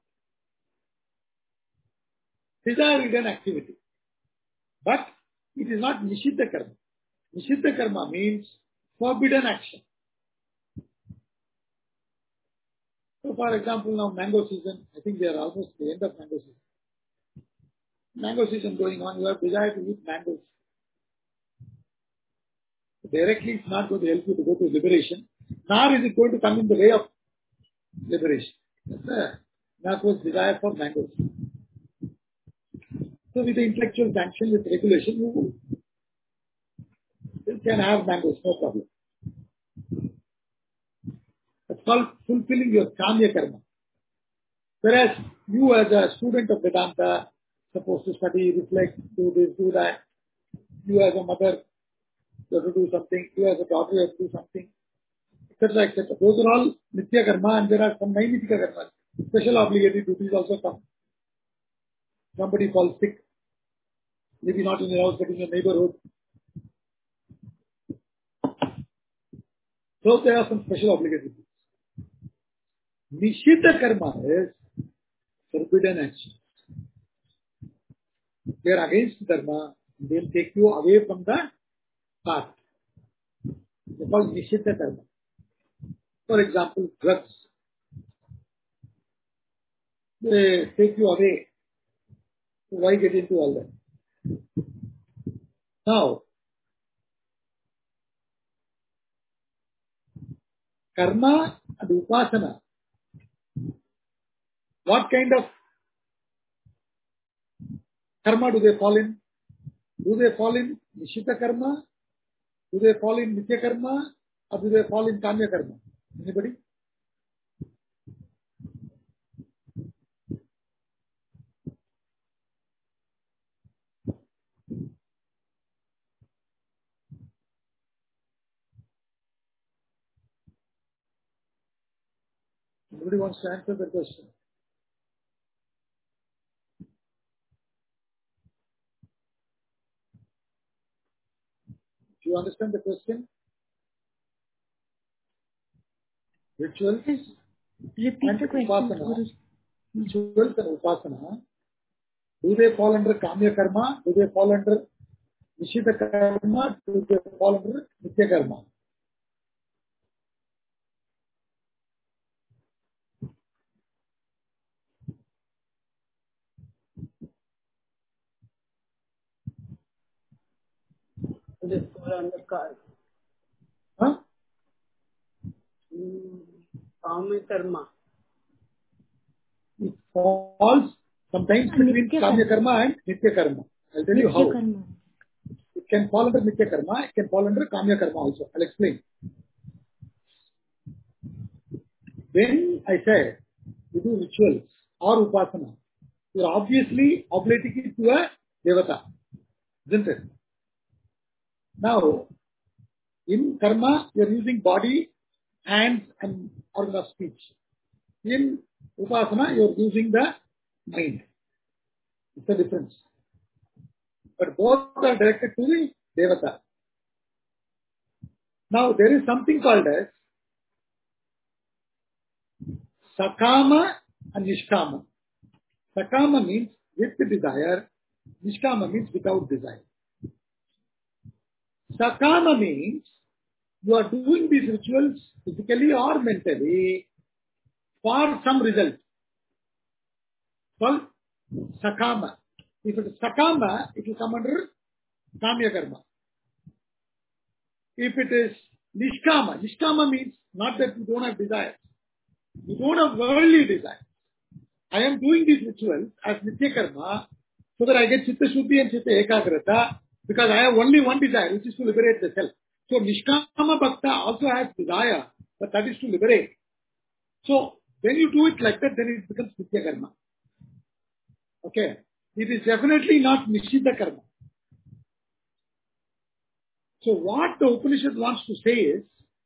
desire-ridden activity. But it is not Nishiddha karma. Nishiddha karma means forbidden action. So for example, now mango season, I think we are almost at the end of mango season. Mango season going on, you have desire to eat mangoes. Directly it's not going to help you to go to liberation, nor is it going to come in the way of liberation. That was desire for mangoes. So with the intellectual sanction, with regulation, you can have mangoes, no problem. That's called fulfilling your kamya karma. Whereas you as a student of Vedanta, supposed to study, reflect, do this, do that. You as a mother, you have to do something. You as a daughter, you have to do something, etc., etc. Those are all nitya karma, and there are some naimitika karma. Special obligatory duties also come. Somebody falls sick, maybe not in your house, but in your neighborhood. So there are some special obligatory duties. Nishiddha karma is forbidden action. They are against dharma. They'll take you away from the path. They call Nishiddha karma. For example, drugs. They take you away. So why get into all that? Now, karma and upasana. What kind of karma do they fall in? Do they fall in Nishiddha karma? Do they fall in Nitya karma? Or do they fall in Kamya karma? Anybody? Anybody wants to answer the question? Do you understand the question? Rituals Repeat and the question, upasana. Guruji. Rituals and upasana. Do they fall under Kamya Karma? Do they fall under Nishita Karma? Do they fall under Nitya Karma? They fall under Huh? Kamya Karma. It falls sometimes between Nitya Kamya Karma. Karma and Nitya Karma. I'll tell you Nitya how. Karma. It can fall under Nitya Karma. It can fall under Kamya Karma also. I'll explain. When I said you do rituals or upasana, you're obviously oblating it to a devata, isn't it? Now, in karma, you're using body, hands, and organ of speech. In upasana, you're using the mind. It's a difference. But both are directed to the devata. Now, there is something called as sakama and nishkama. Sakama means with the desire. Nishkama means without desire. Sakama means you are doing these rituals physically or mentally for some result. Called sakama. If it is sakama, it will come under kamya karma. If it is nishkama, nishkama means not that you don't have desires. You don't have worldly desires. I am doing these rituals as nitya karma so that I get chitta shuddhi and chitta ekagrata because I have only one desire, which is to liberate the self. So nishkama bhakta also has desire, but that is to liberate. So when you do it like that, then it becomes nitya karma. Okay. It is definitely not nishita karma. So what the Upanishad wants to say is,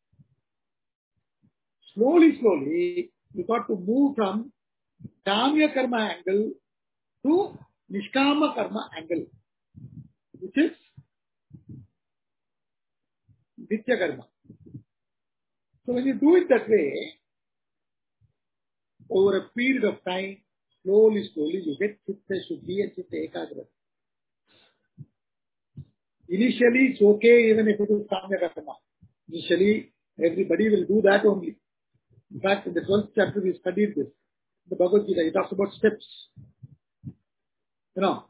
slowly, you got to move from kamya karma angle to nishkama karma angle, which is nitya karma. So when you do it that way, over a period of time, slowly, you get chitta shuddhi and chitta ekagrata. Initially, it's okay even if it is kamya karma. Initially, everybody will do that only. In fact, in the 12th chapter, we studied this. The Bhagavad Gita, it talks about steps. You know,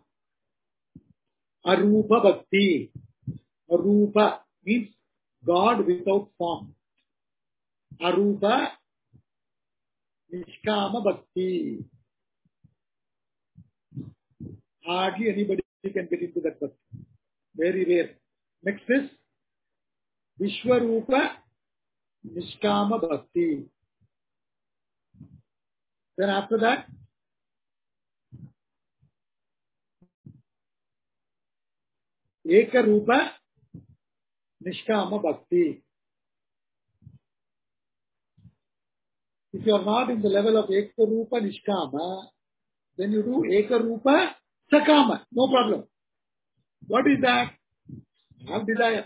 Arupa Bhakti. Arupa means God without form. Arupa Nishkama Bhakti. Hardly anybody can get into that bhakti. Very rare. Next is Vishwarupa Nishkama Bhakti. Then after that, Ekarupa Nishkama Bhakti. If you are not in the level of Ekarupa Nishkama, then you do Ekarupa Sakama. No problem. What is that? I have desire.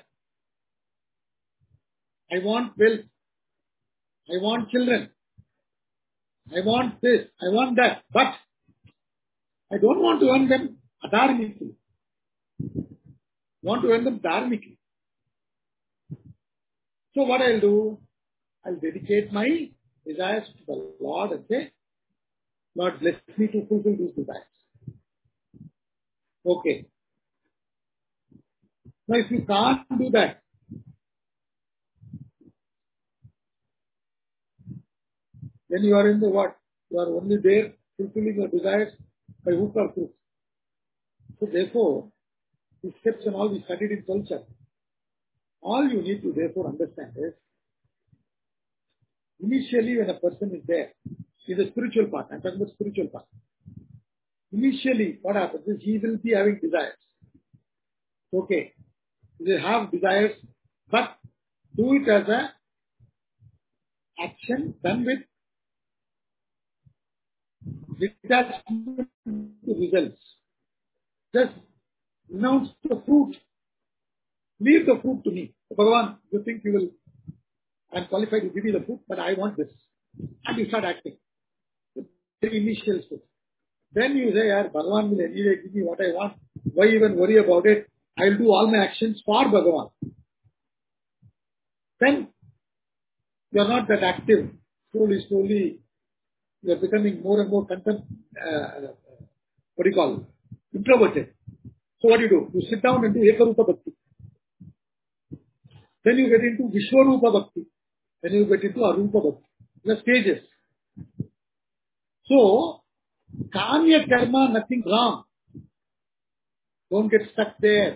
I want wealth. I want children. I want this. I want that. But I don't want to earn them adharmically. I want to earn them dharmically. So what I'll do? I'll dedicate my desires to the Lord and say, Lord, bless me to fulfill these desires. Okay. Now if you can't do that, then you are in the what? You are only there fulfilling your desires by hook or crook. So therefore, these steps and all we studied in culture. All you need to therefore understand is, initially when a person is there, in the spiritual part, I'm talking about spiritual part. Initially, what happens is he will be having desires. Okay. He will have desires, but do it as a action done with detachment to results. Just renounce the fruit. Leave the fruit to me. Bhagavan, you think you will I'm qualified to give you the food, but I want this. And you start acting. The initial stage. Then you say, yeah, Bhagavan will anyway give me what I want. Why even worry about it? I'll do all my actions for Bhagavan. Then you're not that active. Slowly, you're becoming more and more introverted. So what do? You sit down and do Ekarupa Bhakti. Then you get into Vishwarupa Bhakti. Then you get into Arupa Bhakti. The stages. So, Kamya Karma, nothing wrong. Don't get stuck there.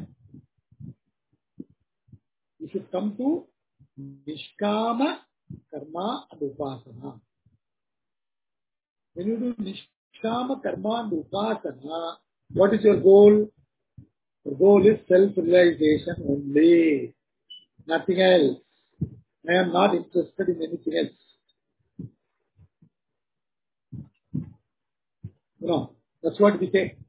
You should come to Nishkama Karma and Upasana. When you do Nishkama Karma and Upasana, what is your goal? The goal is self-realization only. Nothing else. I am not interested in anything else. No, that's what we say.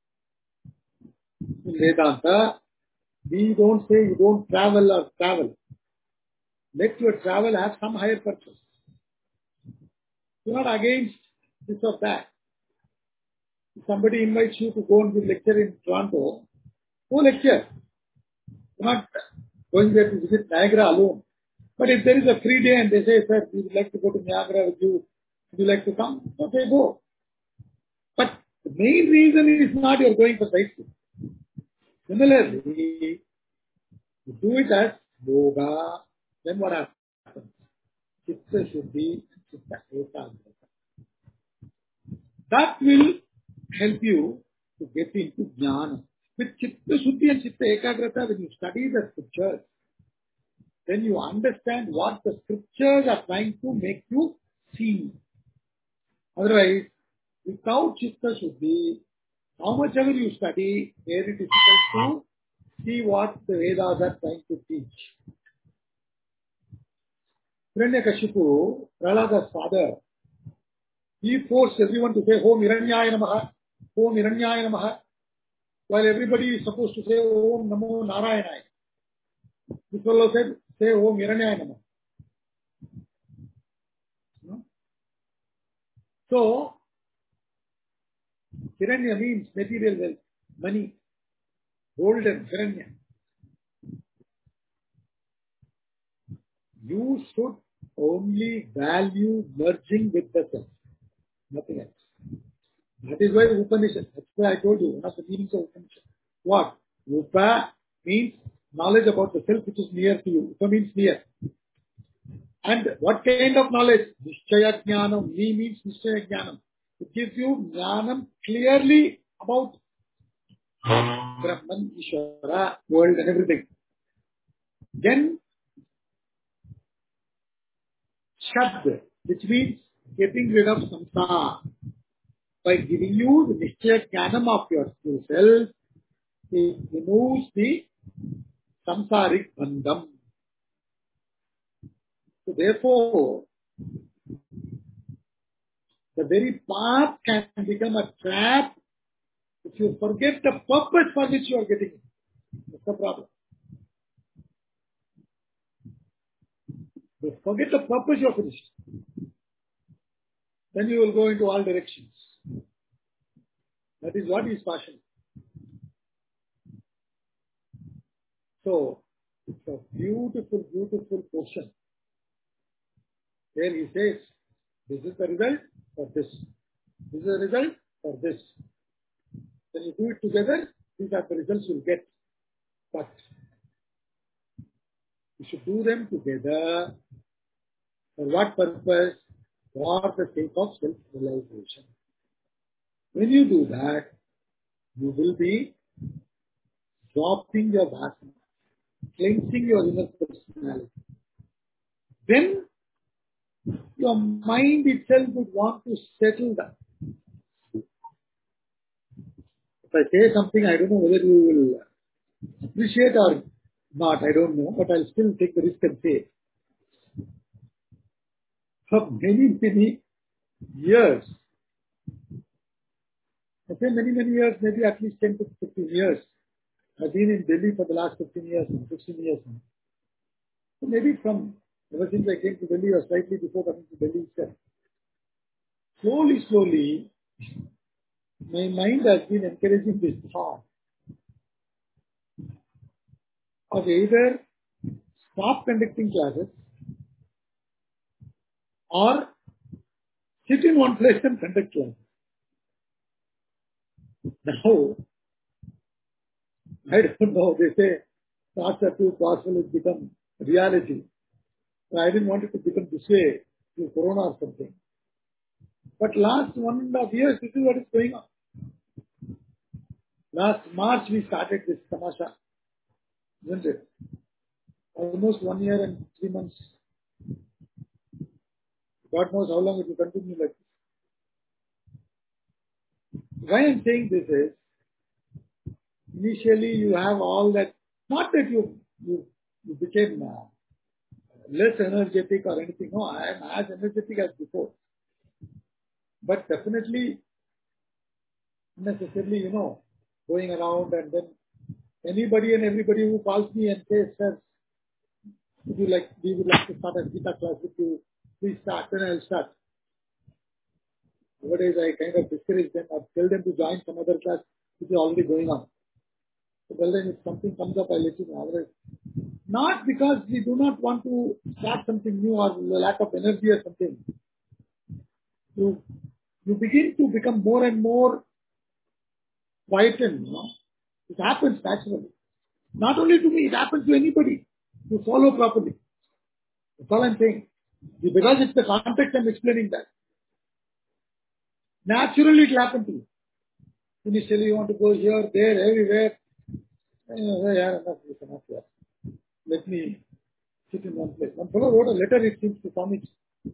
In Vedanta, we don't say you don't travel or travel. Let your travel have some higher purpose. You're not against this or that. If somebody invites you to go and give lecture in Toronto, go lecture. You're not going there to visit Niagara alone. But if there is a free day and they say, sir, we would like to go to Niagara with you, would you like to come? Okay, go. But the main reason is not you're going for sightseeing. Similarly, you do it as yoga, then what happens? Chitta Shuddhi, Chitta Ekagrata. That will help you to get into Jnana. With Chitta Shuddhi and Chitta Ekagrata, when you study the scriptures, then you understand what the scriptures are trying to make you see. Otherwise, without Chitta Shuddhi, how much ever you study, very difficult to see what the Vedas are trying to teach. Hiranyakashipu, Prahlada's father, he forced everyone to say, Om Hiranyaya Namaha, Om Hiranyaya Namaha, while everybody is supposed to say, Om Namo Narayanaya. This fellow said, say Om Hiranyaya Namaha. No? So, Hiranya means material wealth, money, golden, Hiranya. You should only value merging with the self, nothing else. That is why the Upanishad, that's why I told you, one of the meanings of Upanishad. What? Upa means knowledge about the self which is near to you. Upa means near. And what kind of knowledge? Nishchaya Jnanam. Ni means Nishchaya Jnanam. It gives you Jnanam clearly about Brahman, Ishvara, world and everything. Then Shad, which means getting rid of samsara. By giving you the Nishchaya Jnanam of yourself, it removes the samsaric bandham. So therefore, the very path can become a trap if you forget the purpose for which you are getting it. That's the problem. If you forget the purpose, you are finished. Then you will go into all directions. That is what is passion. So, it's a beautiful, beautiful portion. There he says, this is the result for this. This is the result for this. When you do it together, these are the results you'll get. But you should do them together. For what purpose? For the sake of self-realization. When you do that, you will be dropping your vasana, cleansing your inner personality. Then your mind itself would want to settle down. If I say something, I don't know whether you will appreciate or not, I don't know, but I'll still take the risk and say, for many, many years, I say many, many years, maybe at least 10 to 15 years. I've been in Delhi for the last 15 years now, 16 years now. So maybe from Ever since I came to Delhi, or slightly before coming to Delhi itself, slowly, my mind has been encouraging this thought of either stop conducting classes or sit in one place and conduct classes. Now, I don't know, they say thoughts are too powerful, it's become reality. So I didn't want it to become this way through Corona or something. But last 1.5 years, this is what is going on. Last March, we started this tamasha, isn't it? Almost 1 year and 3 months. God knows how long it will continue like this. Why I'm saying this is, initially you have all that, not that you became less energetic or anything. No, I am as energetic as before. But definitely, unnecessarily, going around and then anybody and everybody who calls me and says, sir, we would like to start a Gita class with you, please start, then I'll start. Nowadays, I kind of discourage them or tell them to join some other class which is already going on. So tell them if something comes up, I'll let you know. Otherwise, not because we do not want to start something new or lack of energy or something. You begin to become more and more frightened, It happens naturally. Not only to me, it happens to anybody who follow properly. That's all I'm saying. Because it's the context I'm explaining that. Naturally it will happen to you. Initially you want to go here, there, everywhere. Enough here. Let me sit in one place. One fellow wrote a letter, it seems, to Swami.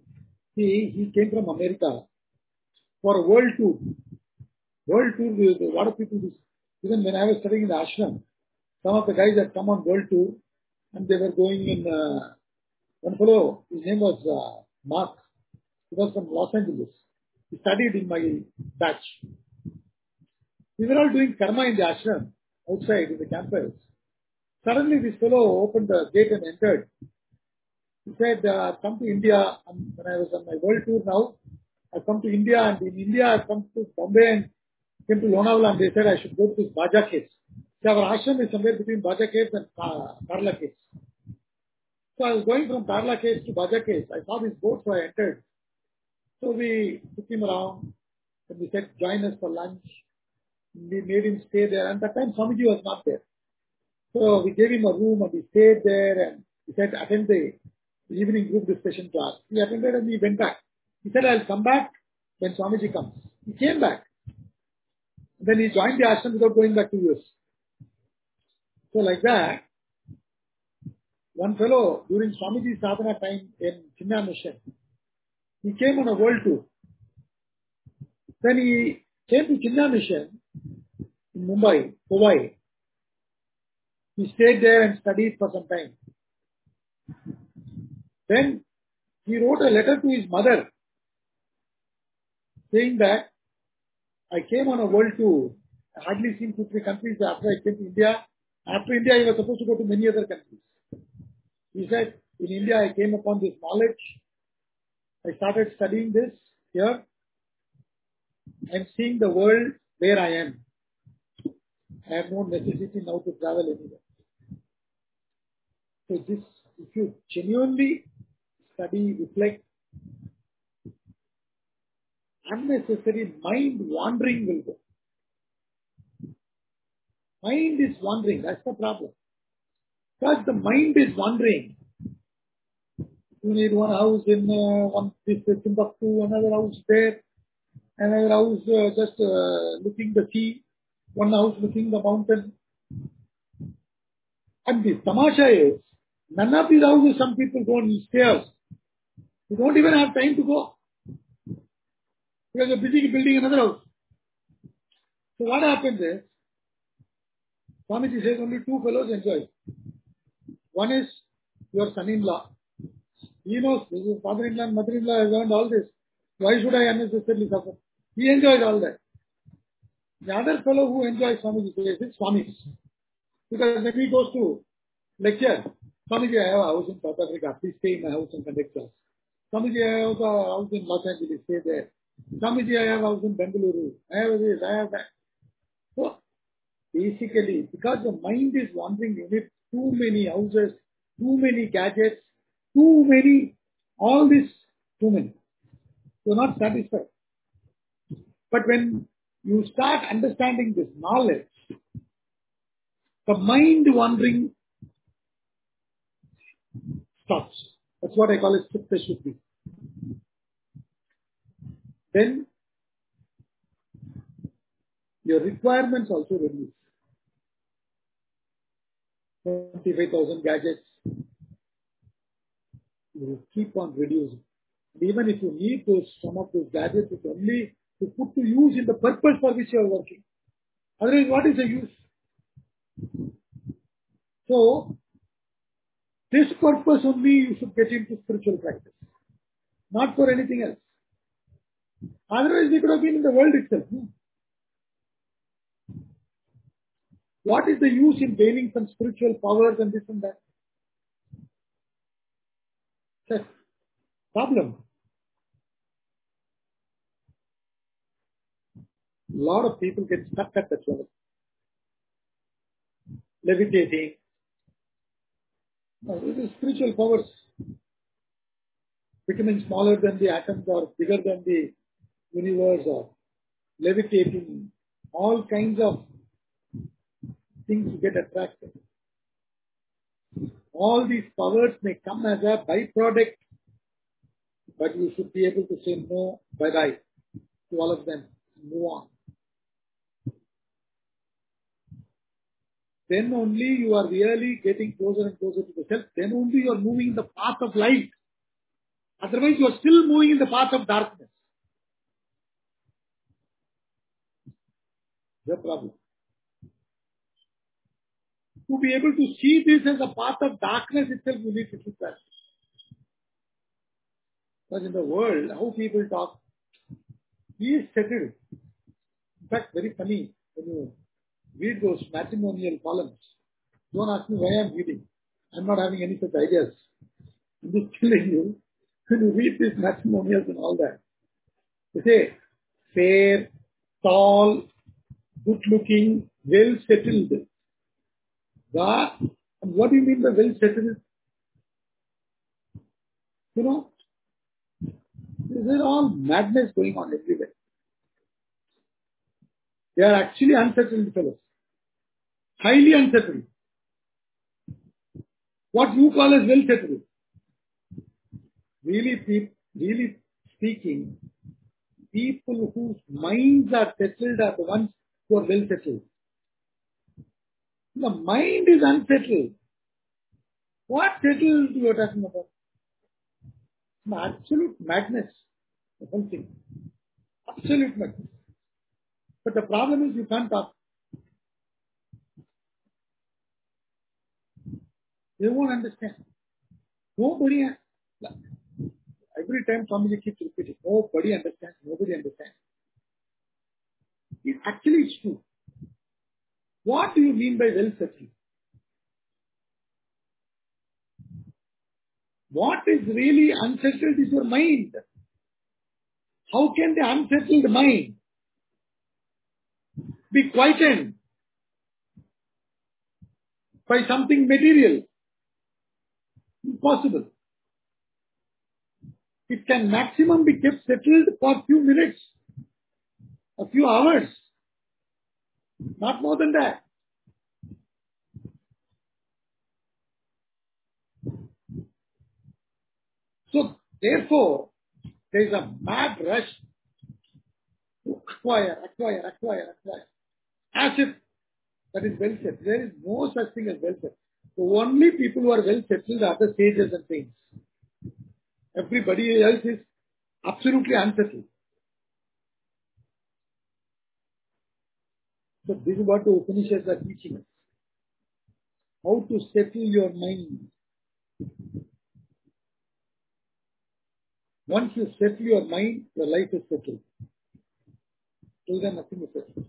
He came from America for a world tour. World tour, a lot of people do. Even when I was studying in the ashram, some of the guys had come on world tour and they were going in, one fellow, his name was Mark. He was from Los Angeles. He studied in my batch. We were all doing karma in the ashram, outside in the campus. Suddenly this fellow opened the gate and entered. He said, come to India. When I was on my world tour now, I've come to India, and in India I've come to Bombay and came to Lonavala, and they said I should go to this Baja Caves. So our ashram is somewhere between Baja Caves and Karla Caves. So I was going from Karla Caves to Baja Caves. I saw this boat, so I entered. So we took him around and we said, join us for lunch. We made him stay there, and that time Swamiji was not there. So we gave him a room and he stayed there, and he said, attend the evening group discussion class. He attended and he went back. He said, I'll come back when Swamiji comes. He came back. Then he joined the ashram without going back to US. So like that, one fellow during Swamiji's sadhana time in Chinna Mission, he came on a world tour. Then he came to Chinna Mission in Mumbai, Powai. He stayed there and studied for some time. Then he wrote a letter to his mother saying that I came on a world tour. I hardly seen 2-3 countries after I came to India. After India, he was supposed to go to many other countries. He said, in India, I came upon this knowledge. I started studying this here and seeing the world where I am. I have no necessity now to travel anywhere. So this, if you genuinely study, reflect, unnecessary mind wandering will go. Mind is wandering, that's the problem. Because the mind is wandering. You need one house in Timbuktu, another house there, another house just looking the sea, one house looking the mountain. And the tamasha is, none of these houses, some people go on stairs. You don't even have time to go. Because you're busy building another house. So what happens is, Swamiji says only 2 fellows enjoy. One is your son-in-law. He knows this is father-in-law and mother-in-law has earned all this. Why should I unnecessarily suffer? He enjoys all that. The other fellow who enjoys Swamiji says is Swamis. Because when he goes to lecture, Swamiji, I have a house in South Africa. Please stay in my house and conduct class. Swamiji, I have a house in Los Angeles. Stay there. Swamiji, I have a house in Bengaluru. I have this, I have that. So, basically, because the mind is wandering, you need too many houses, too many gadgets, too many, all this, too many. You're not satisfied. But when you start understanding this knowledge, the mind wandering stops. That's what I call it, chitta shuddhi. Then your requirements also reduce. 25,000 gadgets, you will keep on reducing. And even if you need some of those gadgets, it's only to put to use in the purpose for which you are working. Otherwise, what is the use? So, this purpose only you should get into spiritual practice, not for anything else. Otherwise, we could have been in the world itself. What is the use in gaining some spiritual powers and this and that? That's problem. A lot of people get stuck at that level. Levitating. No, it is spiritual powers. Becoming smaller than the atoms or bigger than the universe or levitating. All kinds of things get attracted. All these powers may come as a byproduct, but you should be able to say no, bye-bye to all of them. Move on. Then only you are really getting closer and closer to the self. Then only you are moving in the path of light. Otherwise, you are still moving in the path of darkness. The problem. To be able to see this as a path of darkness itself, you need to keep that. Because in the world, how people talk, he is settled. In fact, very funny when you read those matrimonial columns. Don't ask me why I'm reading. I'm not having any such ideas. I'm just telling you, when you read these matrimonials and all that, they say, fair, tall, good looking, well settled. And what do you mean by well settled? You know, this is all madness going on everywhere. They are actually unsettled fellows. Highly unsettled. What you call as well settled. Really speaking, people whose minds are settled are the ones who are well settled. The mind is unsettled. What settled you are talking about? Absolute madness. The whole thing. Absolute madness. But the problem is you can't talk. They won't understand. Nobody, every time somebody keeps repeating, nobody understands, nobody understands. Actually, it's true. What do you mean by well settled? What is really unsettled is your mind. How can the unsettled mind be quietened by something material? Impossible. It can maximum be kept settled for a few minutes, a few hours, not more than that. So, therefore, there is a mad rush to acquire. As if that is well set. There is no such thing as well set. The only people who are well settled are the sages and saints. Everybody else is absolutely unsettled. So this is what the Upanishads are teaching us. How to settle your mind. Once you settle your mind, your life is settled. Till then, nothing is settled.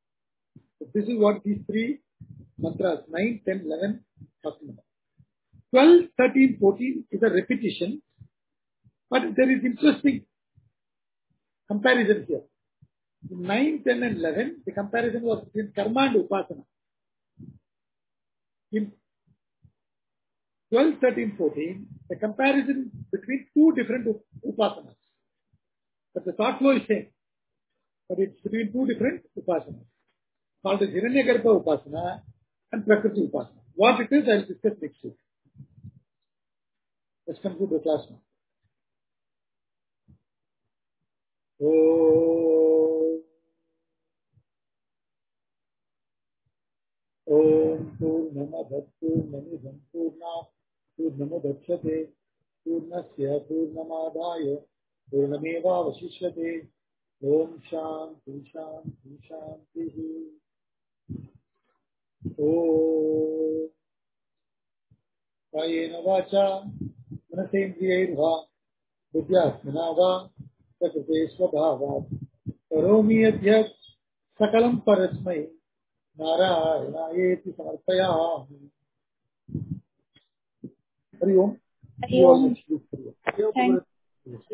So this is what these three mantras, 9, 10, 11, talking about. 12, 13, 14 is a repetition, but there is interesting comparison here. In 9, 10 and 11, the comparison was between karma and upasana. In 12, 13, 14, the comparison between two different upasanas. But the thought flow is same. But it's between two different upasanas. Called as Hiranyagarbha upasana and Prakriti upasana. What it is, I will discuss next week. Let's conclude the class now. Om Purnamada Purnamidam Purnat Purnamudachyate Purnasya Purnamadaya Purnameva Vasishyate. Om Shanti Shanti Shanti. Om Kayena Vacha Manasendriyairbha Buddhyasmana Va Prakrite Swabhavat Karomi Adhyat Sakalam Parasmai Narayanayeति Samarpayami. Hari Om. See you all next week. Thank